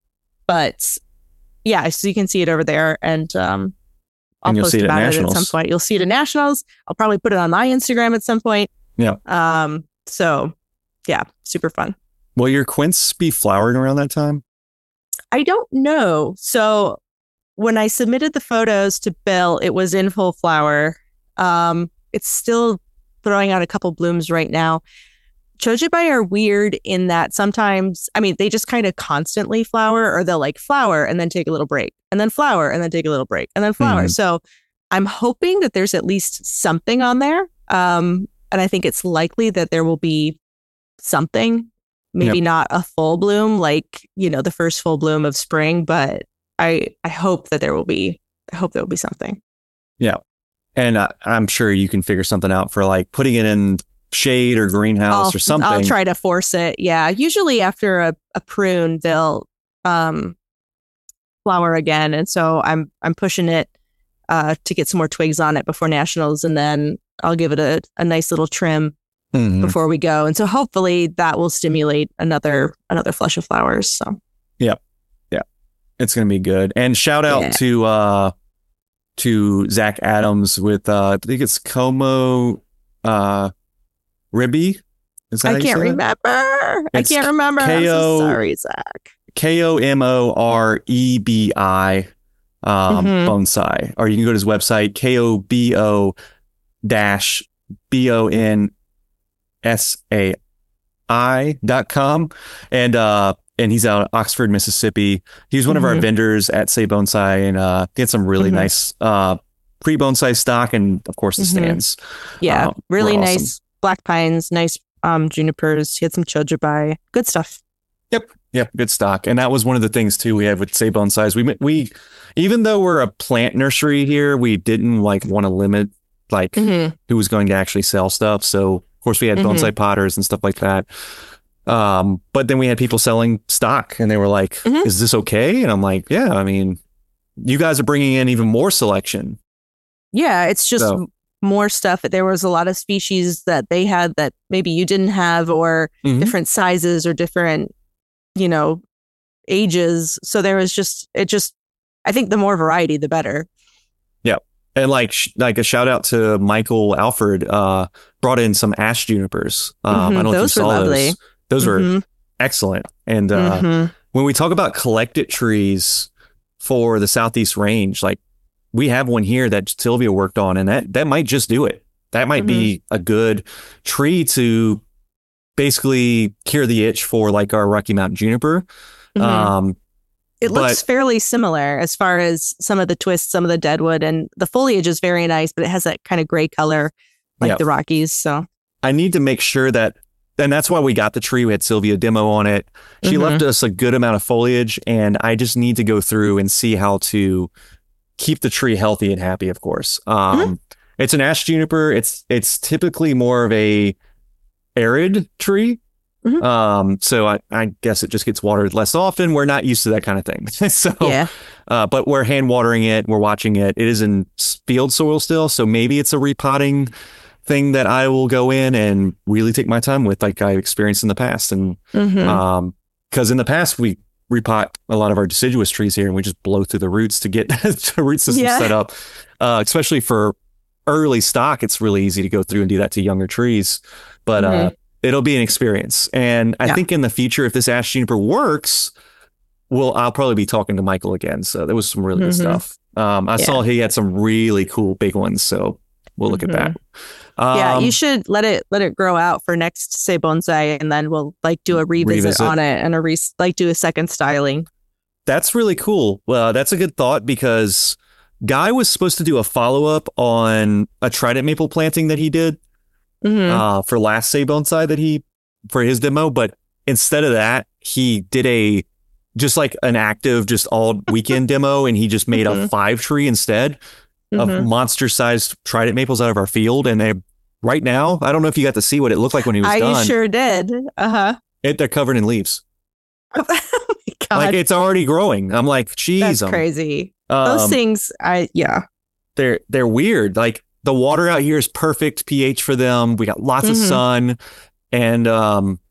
[SPEAKER 2] but yeah, so you can see it over there, and um, I'll
[SPEAKER 1] and you'll
[SPEAKER 2] post
[SPEAKER 1] see it
[SPEAKER 2] about
[SPEAKER 1] at
[SPEAKER 2] it at some point. You'll see it at Nationals. I'll probably put it on my Instagram at some point.
[SPEAKER 1] Yeah.
[SPEAKER 2] Um. So yeah, super fun.
[SPEAKER 1] Will your quince be flowering around that time?
[SPEAKER 2] I don't know. So when I submitted the photos to Bill, it was in full flower. Um, it's still throwing out a couple blooms right now. Chojibai are weird in that sometimes, I mean, they just kind of constantly flower, or they'll like flower and then take a little break, and then flower and then take a little break, and then flower. Mm-hmm. So I'm hoping that there's at least something on there. Um, and I think it's likely that there will be something, maybe yep. not a full bloom, like, you know, the first full bloom of spring, but I, I hope that there will be, I hope there will be something.
[SPEAKER 1] Yeah. And uh, I'm sure you can figure something out for like putting it in shade or greenhouse
[SPEAKER 2] I'll,
[SPEAKER 1] or something.
[SPEAKER 2] I'll try to force it. Yeah. Usually after a, a prune, they'll um, flower again. And so I'm, I'm pushing it uh, to get some more twigs on it before Nationals. And then I'll give it a, a nice little trim mm-hmm. before we go. And so hopefully that will stimulate another, another flush of flowers. So,
[SPEAKER 1] yeah. Yeah. It's going to be good. And shout out yeah. to, uh, to Zach Adams with, uh, I think it's Como, uh, Ribby.
[SPEAKER 2] Is that I can't remember. It's I can't remember. K O, I'm so sorry, Zach.
[SPEAKER 1] K O M O R E B I um, mm-hmm. bonsai. Or you can go to his website, K O B O dash B O N S A I dot com. And, uh, and he's out of Oxford, Mississippi. He's one mm-hmm. of our vendors at Say Bonsai, and uh, he had some really mm-hmm. nice uh, pre-bonsai stock, and of course the mm-hmm. stands.
[SPEAKER 2] Yeah, uh, really
[SPEAKER 1] awesome.
[SPEAKER 2] Nice black pines, nice um, junipers. He had some chojibai, good stuff.
[SPEAKER 1] Yep, yep, good stock. And that was one of the things too we have with Say Bonsai. We we even though we're a plant nursery here, we didn't like want to limit like mm-hmm. who was going to actually sell stuff. So of course we had mm-hmm. bonsai potters and stuff like that. Um, but then we had people selling stock, and they were like, mm-hmm. is this okay? And I'm like, yeah, I mean, you guys are bringing in even more selection.
[SPEAKER 2] Yeah, it's just so. more stuff. There was a lot of species that they had that maybe you didn't have, or mm-hmm. different sizes or different, you know, ages. So there was just, it just, I think the more variety, the better.
[SPEAKER 1] Yeah. And like, like a shout out to Michael Alford, uh, brought in some ash junipers. Um, mm-hmm. I don't know
[SPEAKER 2] those
[SPEAKER 1] if you saw
[SPEAKER 2] were lovely.
[SPEAKER 1] those. Those mm-hmm. were excellent. And uh, mm-hmm. when we talk about collected trees for the Southeast Range, like we have one here that Sylvia worked on, and that, that might just do it. That might mm-hmm. be a good tree to basically cure the itch for like our Rocky Mountain juniper. Mm-hmm. Um,
[SPEAKER 2] it but, looks fairly similar as far as some of the twists, some of the deadwood, and the foliage is very nice, but it has that kind of gray color like yeah. the Rockies. So
[SPEAKER 1] I need to make sure that and that's why we got the tree. We had Sylvia demo on it. She mm-hmm. left us a good amount of foliage, and I just need to go through and see how to keep the tree healthy and happy, of course. Um, mm-hmm. It's an ash juniper. It's it's typically more of a arid tree. Mm-hmm. Um, so I, I guess it just gets watered less often. We're not used to that kind of thing. so,
[SPEAKER 2] yeah.
[SPEAKER 1] uh, but we're hand watering it. We're watching it. It is in field soil still. So maybe it's a repotting thing that I will go in and really take my time with, like I experienced in the past. And mm-hmm. um, because in the past we repot a lot of our deciduous trees here, and we just blow through the roots to get the root system yeah. set up. Uh, especially for early stock, it's really easy to go through and do that to younger trees. But mm-hmm. uh, it'll be an experience. And I yeah. think in the future, if this ash juniper works, well, I'll probably be talking to Michael again. So there was some really mm-hmm. good stuff. Um, I yeah. saw he had some really cool big ones. So we'll look mm-hmm. at that. Um,
[SPEAKER 2] yeah, you should let it let it grow out for next Say Bonsai, and then we'll like do a revisit, revisit. on it and a re- like do a second styling.
[SPEAKER 1] That's really cool. Well, that's a good thought, because Guy was supposed to do a follow up on a trident maple planting that he did mm-hmm. uh, for last Say Bonsai that he for his demo, but instead of that, he did a just like an active, just all weekend demo, and he just made mm-hmm. a five tree instead mm-hmm. of monster sized trident maples out of our field, and they. Right now, I don't know if you got to see what it looked like when he was
[SPEAKER 2] I
[SPEAKER 1] done.
[SPEAKER 2] I sure did. Uh-huh.
[SPEAKER 1] It, they're covered in leaves.
[SPEAKER 2] Oh my God.
[SPEAKER 1] Like, it's already growing. I'm like, geez.
[SPEAKER 2] That's
[SPEAKER 1] um,
[SPEAKER 2] crazy. Um, Those things, I yeah.
[SPEAKER 1] They're they're weird. Like, the water out here is perfect pH for them. We got lots mm-hmm. of sun. And, um,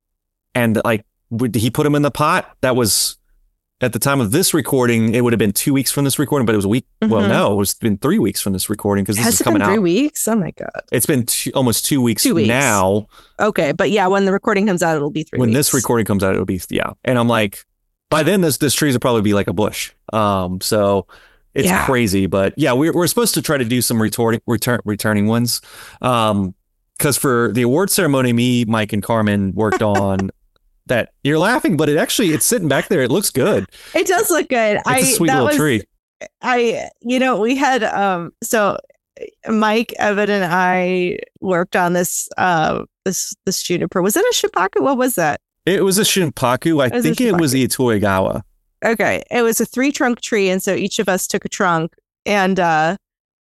[SPEAKER 1] and like, he put them in the pot. That was... At the time of this recording, it would have been two weeks from this recording, but it was a week. Mm-hmm. Well, no, it's been three weeks from this recording because this
[SPEAKER 2] Has
[SPEAKER 1] is
[SPEAKER 2] it
[SPEAKER 1] coming
[SPEAKER 2] been three
[SPEAKER 1] out.
[SPEAKER 2] Three weeks? Oh my God!
[SPEAKER 1] It's been two, almost two weeks,
[SPEAKER 2] two weeks
[SPEAKER 1] now.
[SPEAKER 2] Okay, but yeah, when the recording comes out, it'll be three.
[SPEAKER 1] When
[SPEAKER 2] weeks.
[SPEAKER 1] this recording comes out, it'll be yeah. And I'm like, by then, this this trees will probably be like a bush. Um, so it's yeah. crazy, but yeah, we're we're supposed to try to do some retorting return returning ones. Um, because for the award ceremony, me, Mike, and Carmen worked on. That you're laughing, but it actually it's sitting back there. It looks good.
[SPEAKER 2] It does look good.
[SPEAKER 1] It's
[SPEAKER 2] I,
[SPEAKER 1] a sweet little
[SPEAKER 2] was,
[SPEAKER 1] tree.
[SPEAKER 2] I, you know, we had um. So Mike, Evan, and I worked on this uh this this juniper. Was it a Shunpaku? What was that?
[SPEAKER 1] It was a Shunpaku. I it think it was Itoigawa.
[SPEAKER 2] Okay, it was a three trunk tree, and so each of us took a trunk, and uh,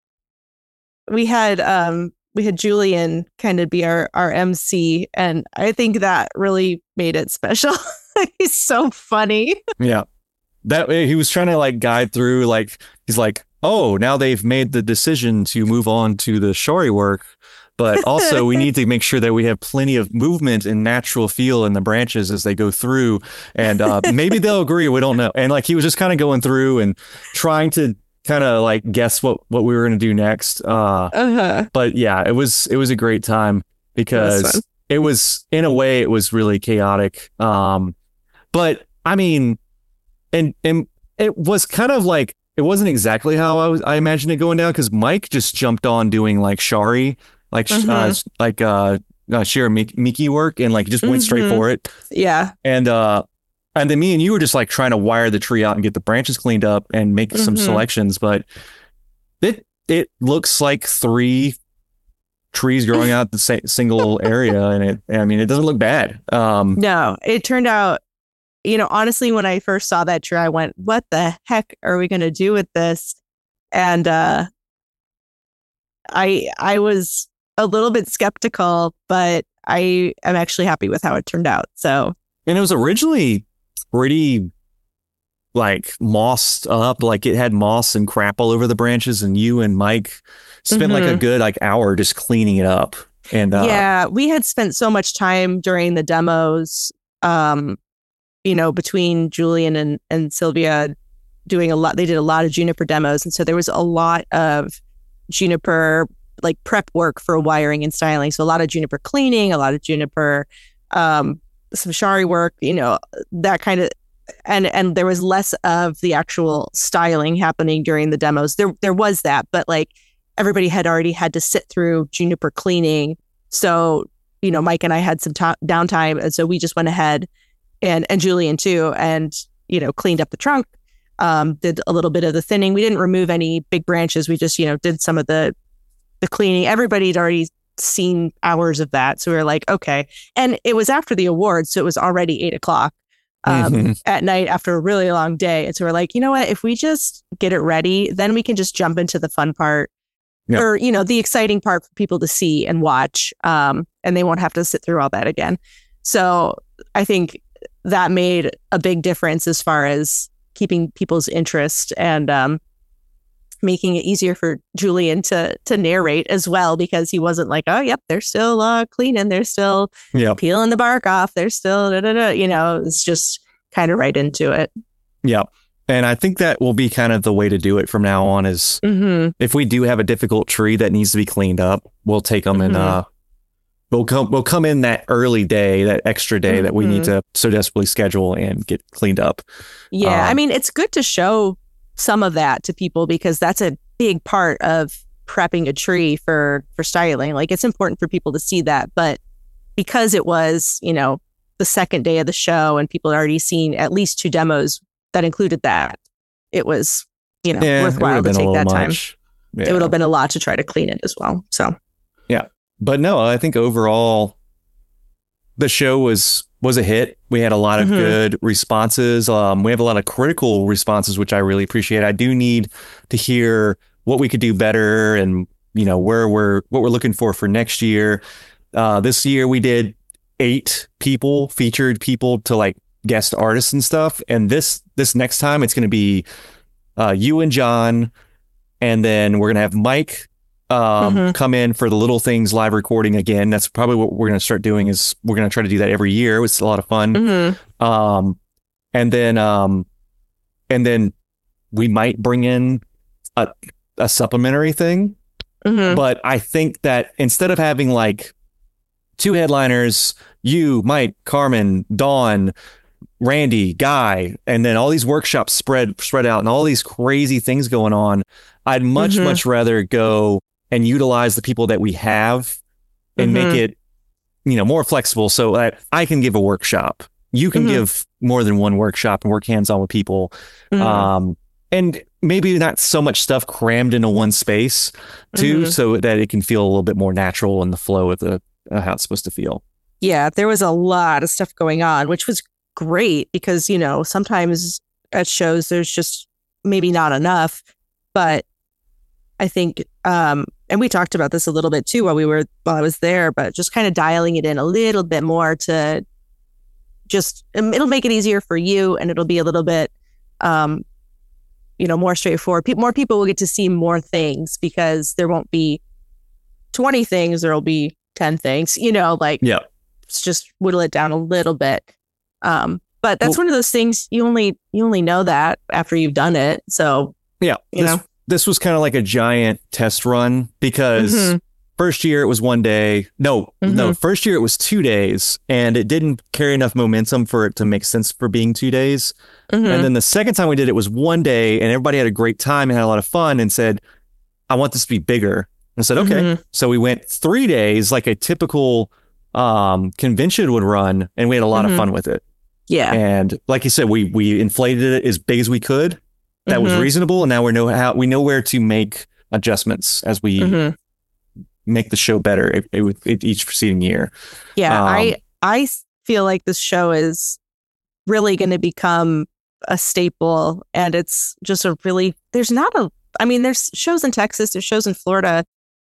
[SPEAKER 2] we had um. we had Julian kind of be our, our M C, and I think that really made it special. He's so funny.
[SPEAKER 1] Yeah. That he was trying to like guide through, like, he's like, oh, now they've made the decision to move on to the shari work, but also we need to make sure that we have plenty of movement and natural feel in the branches as they go through. And uh, maybe they'll agree. We don't know. And like, he was just kind of going through and trying to kind of like guess what, what we were going to do next. Uh, uh-huh. But yeah, it was, it was a great time because it was, in a way, it was really chaotic. Um, but I mean, and, and it was kind of like, it wasn't exactly how I was, I imagined it going down, because Mike just jumped on doing like shari, like, uh-huh. uh, like, uh, uh Shiramiki work, and like just went mm-hmm. straight for it.
[SPEAKER 2] Yeah.
[SPEAKER 1] And, uh, And then me and you were just like trying to wire the tree out and get the branches cleaned up and make mm-hmm. some selections. But it it looks like three trees growing out the sa- single area. And it, I mean, it doesn't look bad. Um,
[SPEAKER 2] no, it turned out, you know, honestly, when I first saw that tree, I went, what the heck are we going to do with this? And uh, I I was a little bit skeptical, but I am actually happy with how it turned out. So,
[SPEAKER 1] and it was originally pretty like mossed up, like it had moss and crap all over the branches, and you and Mike spent mm-hmm. like a good like hour just cleaning it up. And uh,
[SPEAKER 2] yeah, we had spent so much time during the demos, um, you know, between Julian and, and Sylvia doing a lot. They did a lot of juniper demos. And so there was a lot of juniper like prep work for wiring and styling. So a lot of juniper cleaning, a lot of juniper, um, some shari work, you know, that kind of, and and there was less of the actual styling happening during the demos. There there was that, but like everybody had already had to sit through juniper cleaning. So, you know, Mike and I had some to- downtime, and so we just went ahead and and Julian too, and you know, cleaned up the trunk, um, did a little bit of the thinning. We didn't remove any big branches. We just, you know, did some of the the cleaning. Everybody had already seen hours of that. So we were like, okay. And it was after the awards, so it was already eight o'clock um, mm-hmm. at night after a really long day. And so we're like, you know what? If we just get it ready, then we can just jump into the fun part yep. or, you know, the exciting part for people to see and watch. Um, and they won't have to sit through all that again. So I think that made a big difference as far as keeping people's interest and um, making it easier for Julian to to narrate as well, because he wasn't like, oh, yep, they're still uh, cleaning, they're still yep. peeling the bark off, they're still, da, da, da. You know, it's just kind of right into it.
[SPEAKER 1] Yeah. And I think that will be kind of the way to do it from now on is mm-hmm. if we do have a difficult tree that needs to be cleaned up, we'll take them mm-hmm. and uh, we'll come, we'll come in that early day, that extra day mm-hmm. that we need to so desperately schedule and get cleaned up.
[SPEAKER 2] Yeah.
[SPEAKER 1] Um,
[SPEAKER 2] I mean, it's good to show some of that to people because that's a big part of prepping a tree for for styling. Like, it's important for people to see that, but because it was, you know, the second day of the show and people had already seen at least two demos that included that, it was, you know,
[SPEAKER 1] yeah,
[SPEAKER 2] worthwhile to take that time.
[SPEAKER 1] Yeah.
[SPEAKER 2] It would have been a lot to try to clean it as well. So
[SPEAKER 1] yeah, but no, I think overall the show was was a hit. We had a lot of mm-hmm. good responses. Um, we have a lot of critical responses, which I really appreciate. I do need to hear what we could do better and, you know, where we're, what we're looking for for next year. Uh, this year we did eight people, featured people to like guest artists and stuff. And this, this next time it's going to be uh, you and John. And then we're going to have Mike Um, mm-hmm. come in for the Little Things live recording again. That's probably what we're going to start doing is we're going to try to do that every year. It's a lot of fun. Mm-hmm. Um, and then, um, and then we might bring in a, a supplementary thing. Mm-hmm. But I think that instead of having like two headliners, you, Mike, Carmen, Dawn, Randy, Guy, and then all these workshops spread, spread out and all these crazy things going on, I'd much, mm-hmm. much rather go and utilize the people that we have and mm-hmm. make it, you know, more flexible so that I can give a workshop. You can mm-hmm. give more than one workshop and work hands-on with people. Mm-hmm. Um, and maybe not so much stuff crammed into one space too, mm-hmm. so that it can feel a little bit more natural in the flow of the uh, how it's supposed to feel.
[SPEAKER 2] Yeah, there was a lot of stuff going on, which was great because, you know, sometimes at shows there's just maybe not enough, but I think, um, and we talked about this a little bit too while we were while I was there, but just kind of dialing it in a little bit more to just it'll make it easier for you, and it'll be a little bit, um, you know, more straightforward. Pe- more people will get to see more things because there won't be twenty things; there'll be ten things. You know, like
[SPEAKER 1] yeah,
[SPEAKER 2] it's just whittle it down a little bit. Um, but that's well, one of those things you only you only know that after you've done it. So
[SPEAKER 1] yeah,
[SPEAKER 2] you
[SPEAKER 1] this-
[SPEAKER 2] know.
[SPEAKER 1] This was kind of like a giant test run because mm-hmm. first year it was one day. No, mm-hmm. no, first year it was two days and it didn't carry enough momentum for it to make sense for being two days. Mm-hmm. And then the second time we did it was one day and everybody had a great time and had a lot of fun and said, I want this to be bigger. And I said, okay. Mm-hmm. So we went three days like a typical um, convention would run and we had a lot mm-hmm. of fun with it.
[SPEAKER 2] Yeah.
[SPEAKER 1] And like you said, we we inflated it as big as we could. That mm-hmm. was reasonable, and now we know how we know where to make adjustments as we mm-hmm. make the show better with each preceding year.
[SPEAKER 2] Yeah, um, I I feel like this show is really going to become a staple, and it's just a really there's not a I mean there's shows in Texas, there's shows in Florida.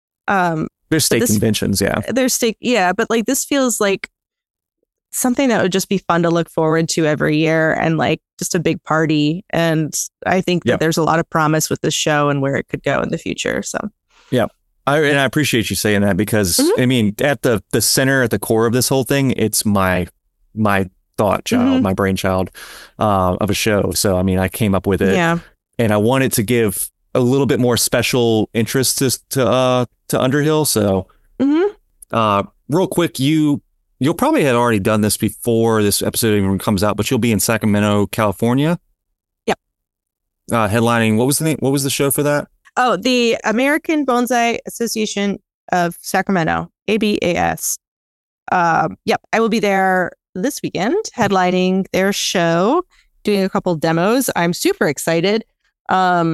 [SPEAKER 2] Um,
[SPEAKER 1] there's state
[SPEAKER 2] this,
[SPEAKER 1] conventions, yeah.
[SPEAKER 2] There's state, yeah, but like this feels like something that would just be fun to look forward to every year and like just a big party. And I think that yep. there's a lot of promise with this show and where it could go in the future. So,
[SPEAKER 1] yeah. I, and I appreciate you saying that because mm-hmm. I mean, at the, the center, at the core of this whole thing, it's my, my thought child, mm-hmm. my brainchild uh, of a show. So, I mean, I came up with it
[SPEAKER 2] yeah.
[SPEAKER 1] and I wanted to give a little bit more special interest to, to, uh, to Underhill. So, mm-hmm. uh, real quick, you, You'll probably had already done this before this episode even comes out, but you'll be in Sacramento, California.
[SPEAKER 2] Yep.
[SPEAKER 1] Uh, headlining. What was the name? What was the show for that?
[SPEAKER 2] Oh, the American Bonsai Association of Sacramento, A B A S. Um, yep. I will be there this weekend, headlining their show, doing a couple demos. I'm super excited. Um,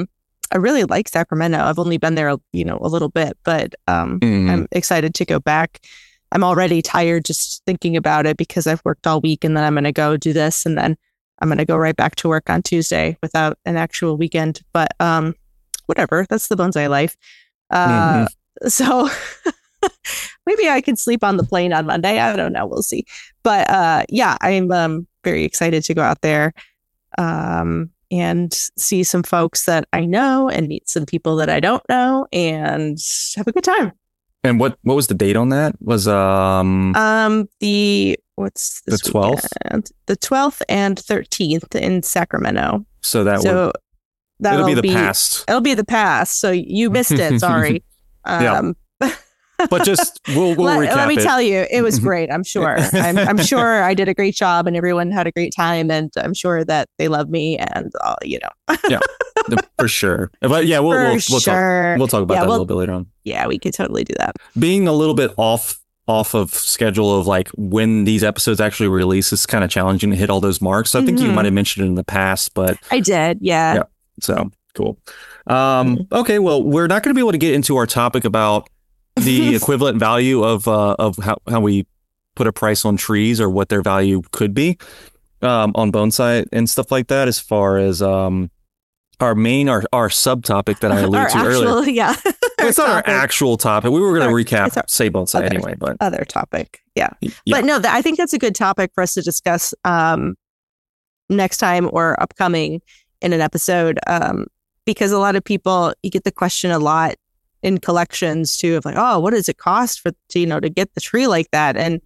[SPEAKER 2] I really like Sacramento. I've only been there, you know, a little bit, but um,
[SPEAKER 1] Mhm.
[SPEAKER 2] I'm excited to go back. I'm already tired just thinking about it because I've worked all week and then I'm going to go do this and then I'm going to go right back to work on Tuesday without an actual weekend. But um, whatever, that's the bonsai life. Uh,
[SPEAKER 1] Mhm.
[SPEAKER 2] So maybe I could sleep on the plane on Monday. I don't know. We'll see. But uh, yeah, I'm um, very excited to go out there um, and see some folks that I know and meet some people that I don't know and have a good time.
[SPEAKER 1] And what what was the date on that? Was um
[SPEAKER 2] Um, the what's this
[SPEAKER 1] The twelfth?
[SPEAKER 2] weekend? The twelfth and thirteenth in Sacramento.
[SPEAKER 1] so that would
[SPEAKER 2] So that'll
[SPEAKER 1] it'll be the past.
[SPEAKER 2] It'll be the past. So you missed it. Sorry.
[SPEAKER 1] Yeah.
[SPEAKER 2] Um,
[SPEAKER 1] But just we'll we'll
[SPEAKER 2] let,
[SPEAKER 1] recap
[SPEAKER 2] let me
[SPEAKER 1] it.
[SPEAKER 2] tell you, it was great. I'm sure. I'm, I'm sure I did a great job, and everyone had a great time, and I'm sure that they love me, and uh, you know,
[SPEAKER 1] Yeah, for sure. But yeah, we'll
[SPEAKER 2] for
[SPEAKER 1] we'll, we'll
[SPEAKER 2] sure.
[SPEAKER 1] talk we'll talk about
[SPEAKER 2] Yeah,
[SPEAKER 1] that a
[SPEAKER 2] we'll-
[SPEAKER 1] little bit later on.
[SPEAKER 2] Yeah, we could totally do that.
[SPEAKER 1] Being a little bit off off of schedule of like when these episodes actually release is kind of challenging to hit all those marks. So I think you
[SPEAKER 2] Mhm.
[SPEAKER 1] might have mentioned it in the past, but
[SPEAKER 2] I did. Yeah.
[SPEAKER 1] Yeah. so cool. Um, okay, well, we're not going to be able to get into our topic about the equivalent value of uh, of how, how we put a price on trees or what their value could be um, on bonsai and stuff like that. As far as um, our main our our subtopic that I alluded
[SPEAKER 2] Our
[SPEAKER 1] to
[SPEAKER 2] actual,
[SPEAKER 1] earlier,
[SPEAKER 2] yeah.
[SPEAKER 1] it's not our
[SPEAKER 2] topic.
[SPEAKER 1] actual topic. We were going
[SPEAKER 2] Our-
[SPEAKER 1] to recap
[SPEAKER 2] it's our
[SPEAKER 1] say bonsai
[SPEAKER 2] other-
[SPEAKER 1] anyway, but
[SPEAKER 2] Other topic. Yeah.
[SPEAKER 1] yeah.
[SPEAKER 2] But no, th- I think that's a good topic for us to discuss um, next time or upcoming in an episode um, because a lot of people, you get the question a lot in collections too of like, oh, what does it cost for, to, you know, to get the tree like that? And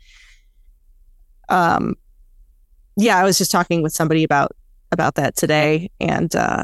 [SPEAKER 2] um, yeah, I was just talking with somebody about, about that today and, uh,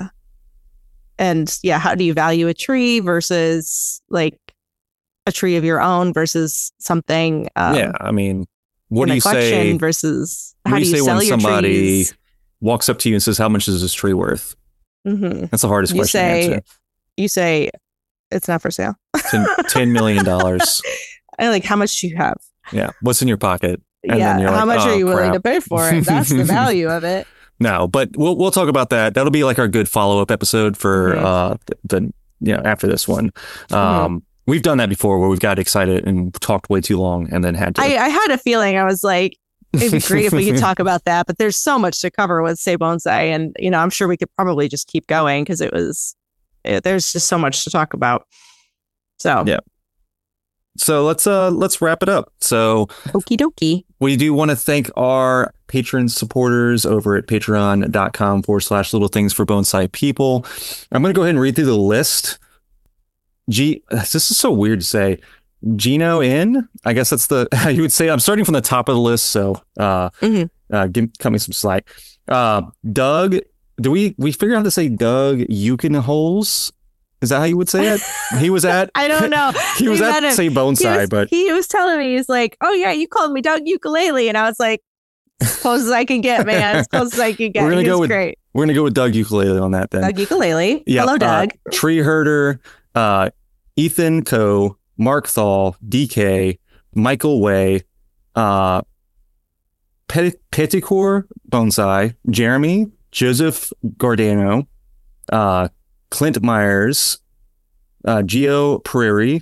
[SPEAKER 2] and yeah, how do you value a tree versus like a tree of your own versus something, um,
[SPEAKER 1] yeah, I mean, what
[SPEAKER 2] in
[SPEAKER 1] do
[SPEAKER 2] a
[SPEAKER 1] you
[SPEAKER 2] collection
[SPEAKER 1] say?
[SPEAKER 2] versus
[SPEAKER 1] What
[SPEAKER 2] how
[SPEAKER 1] do
[SPEAKER 2] do
[SPEAKER 1] you
[SPEAKER 2] you
[SPEAKER 1] say
[SPEAKER 2] sell
[SPEAKER 1] when
[SPEAKER 2] your
[SPEAKER 1] somebody
[SPEAKER 2] trees?
[SPEAKER 1] walks up to you and says, "How much is this tree worth?"
[SPEAKER 2] hmm
[SPEAKER 1] That's the hardest
[SPEAKER 2] You
[SPEAKER 1] question
[SPEAKER 2] say,
[SPEAKER 1] to answer.
[SPEAKER 2] you say, it's not for sale.
[SPEAKER 1] Ten, ten million dollars.
[SPEAKER 2] I like, how much do you have?
[SPEAKER 1] Yeah, what's in your pocket? And
[SPEAKER 2] yeah,
[SPEAKER 1] then you're
[SPEAKER 2] how
[SPEAKER 1] like,
[SPEAKER 2] much
[SPEAKER 1] "Oh,
[SPEAKER 2] are you willing
[SPEAKER 1] crap."
[SPEAKER 2] to pay for it? That's the value of it.
[SPEAKER 1] No, but we'll we'll talk about that. That'll be like our good follow up episode for
[SPEAKER 2] Mhm.
[SPEAKER 1] uh the, the you know after this one. Um, we've done that before where we've got excited and talked way too long and then had to.
[SPEAKER 2] I, I had a feeling I was like, it'd be great if we could talk about that, but there's so much to cover with Say Bonsai, and you know, I'm sure we could probably just keep going because it was, it, there's just so much to talk about. So
[SPEAKER 1] Yeah. So let's uh let's wrap it up. So
[SPEAKER 2] okie dokie.
[SPEAKER 1] we do want to thank our patron supporters over at patreon.com forward slash little things for bonsai people. I'm going to go ahead and read through the list. G, this is so weird to say. Gino in, I guess that's the, you would say, I'm starting from the top of the list. So uh,
[SPEAKER 2] Mhm.
[SPEAKER 1] uh give, cut me some slack. Uh, Doug, do we, we figure out how to say Doug Eukenholes? Is that how you would say it? He was at,
[SPEAKER 2] I don't know.
[SPEAKER 1] he was
[SPEAKER 2] We
[SPEAKER 1] at
[SPEAKER 2] met him.
[SPEAKER 1] Say
[SPEAKER 2] He
[SPEAKER 1] Bonsai,
[SPEAKER 2] was,
[SPEAKER 1] but
[SPEAKER 2] he was telling me, he's like, oh yeah, you called me Doug Ukulele. And I was like, as close as I can get, man. As close as I can get.
[SPEAKER 1] We're gonna
[SPEAKER 2] He
[SPEAKER 1] go
[SPEAKER 2] was
[SPEAKER 1] with
[SPEAKER 2] great.
[SPEAKER 1] we're going to go with Doug Ukulele on that then.
[SPEAKER 2] Doug Ukulele.
[SPEAKER 1] Yeah,
[SPEAKER 2] Hello,
[SPEAKER 1] uh,
[SPEAKER 2] Doug.
[SPEAKER 1] Tree Herder, uh, Ethan Coe, Mark Thal, D K, Michael Way, uh, Pet- Petticourt Bonsai, Jeremy, Joseph Gordano, uh, Clint Myers, uh, Gio Prairie,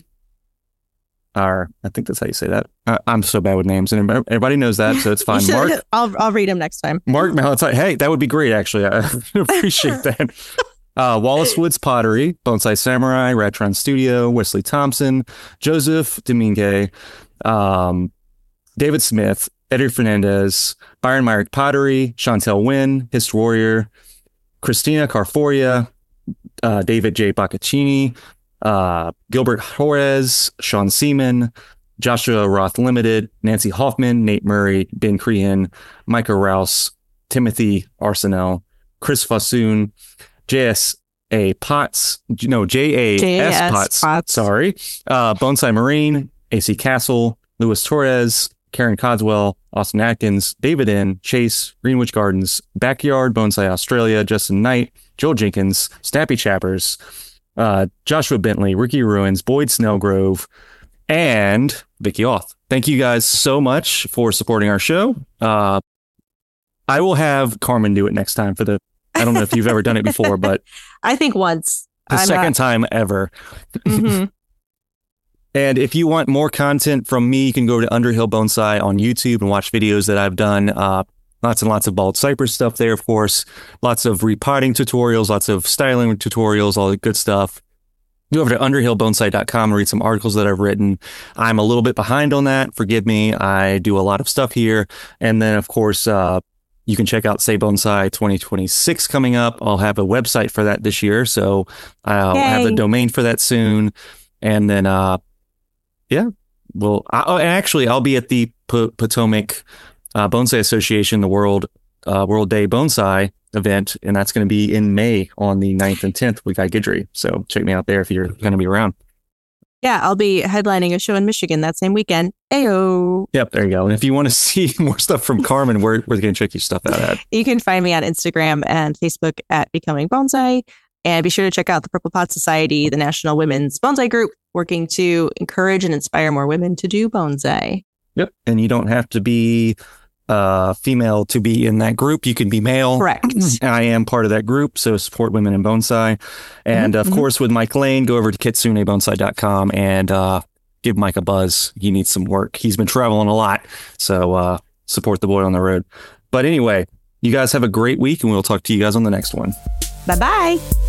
[SPEAKER 1] or I think that's how you say that. I, I'm so bad with names, and everybody knows that, so it's
[SPEAKER 2] You
[SPEAKER 1] fine.
[SPEAKER 2] should-
[SPEAKER 1] Mark,
[SPEAKER 2] I'll I'll read him next time.
[SPEAKER 1] Mark Malentine. Hey, that would be great, actually. I appreciate that. Uh, Wallace Woods Pottery, Bonsai Samurai, Ratron Studio, Wesley Thompson, Joseph Domingue, um, David Smith, Eddie Fernandez, Byron Myrick Pottery, Chantel Wynn, Hist Warrior, Christina Carforia, uh, David J. Baccaccini, uh, Gilbert Torres, Sean Seaman, Joshua Roth Limited, Nancy Hoffman, Nate Murray, Ben Crehan, Micah Rouse, Timothy Arsenal, Chris Fassoon, J S A Potts, no, J A S Potts,
[SPEAKER 2] Potts.
[SPEAKER 1] sorry, uh, Bonsai Marine, A C Castle, Louis Torres, Karen Codswell, Austin Atkins, David N, Chase, Greenwich Gardens, Backyard, Bonsai Australia, Justin Knight, Joel Jenkins, Snappy Chappers, uh, Joshua Bentley, Ricky Ruins, Boyd Snellgrove, and Vicky Auth. Thank you guys so much for supporting our show. Uh, I will have Carmen do it next time for the, I don't know if you've ever done it before, but
[SPEAKER 2] I think once.
[SPEAKER 1] The
[SPEAKER 2] I'm
[SPEAKER 1] second
[SPEAKER 2] not-
[SPEAKER 1] time ever.
[SPEAKER 2] Mhm.
[SPEAKER 1] And if you want more content from me, you can go to Underhill Bonsai on YouTube and watch videos that I've done. Uh, lots and lots of bald cypress stuff there, of course. Lots of repotting tutorials, lots of styling tutorials, all the good stuff. Go over to underhill bonsai dot com and read some articles that I've written. I'm a little bit behind on that. Forgive me. I do a lot of stuff here. And then, of course, uh, you can check out Say Bonsai twenty twenty-six coming up. I'll have a website for that this year. So I'll
[SPEAKER 2] Yay.
[SPEAKER 1] have the domain for that soon. And then, uh, yeah, well, I, oh, and actually, I'll be at the P- Potomac uh, Bonsai Association, the World uh, World Day Bonsai event, and that's going to be in May on the ninth and tenth with Guy Guidry. So check me out there if you're going to be around.
[SPEAKER 2] Yeah, I'll be headlining a show in Michigan that same weekend. Ayo.
[SPEAKER 1] Yep, there you go. And if you want to see more stuff from Carmen, where where can you check your stuff out at?
[SPEAKER 2] You can find me on Instagram and Facebook at Becoming Bonsai. And be sure to check out the Purple Pot Society, the National Women's Bonsai Group, working to encourage and inspire more women to do bonsai.
[SPEAKER 1] Yep. And you don't have to be uh, female to be in that group. You can be male.
[SPEAKER 2] Correct.
[SPEAKER 1] I am part of that group, so support women in bonsai. And
[SPEAKER 2] Mm-hmm,
[SPEAKER 1] of course, with Mike Lane, go over to kitsune bonsai dot com and uh, give Mike a buzz. He needs some work. He's been traveling a lot, so uh, support the boy on the road. But anyway, you guys have a great week, and we'll talk to you guys on the next one.
[SPEAKER 2] Bye-bye.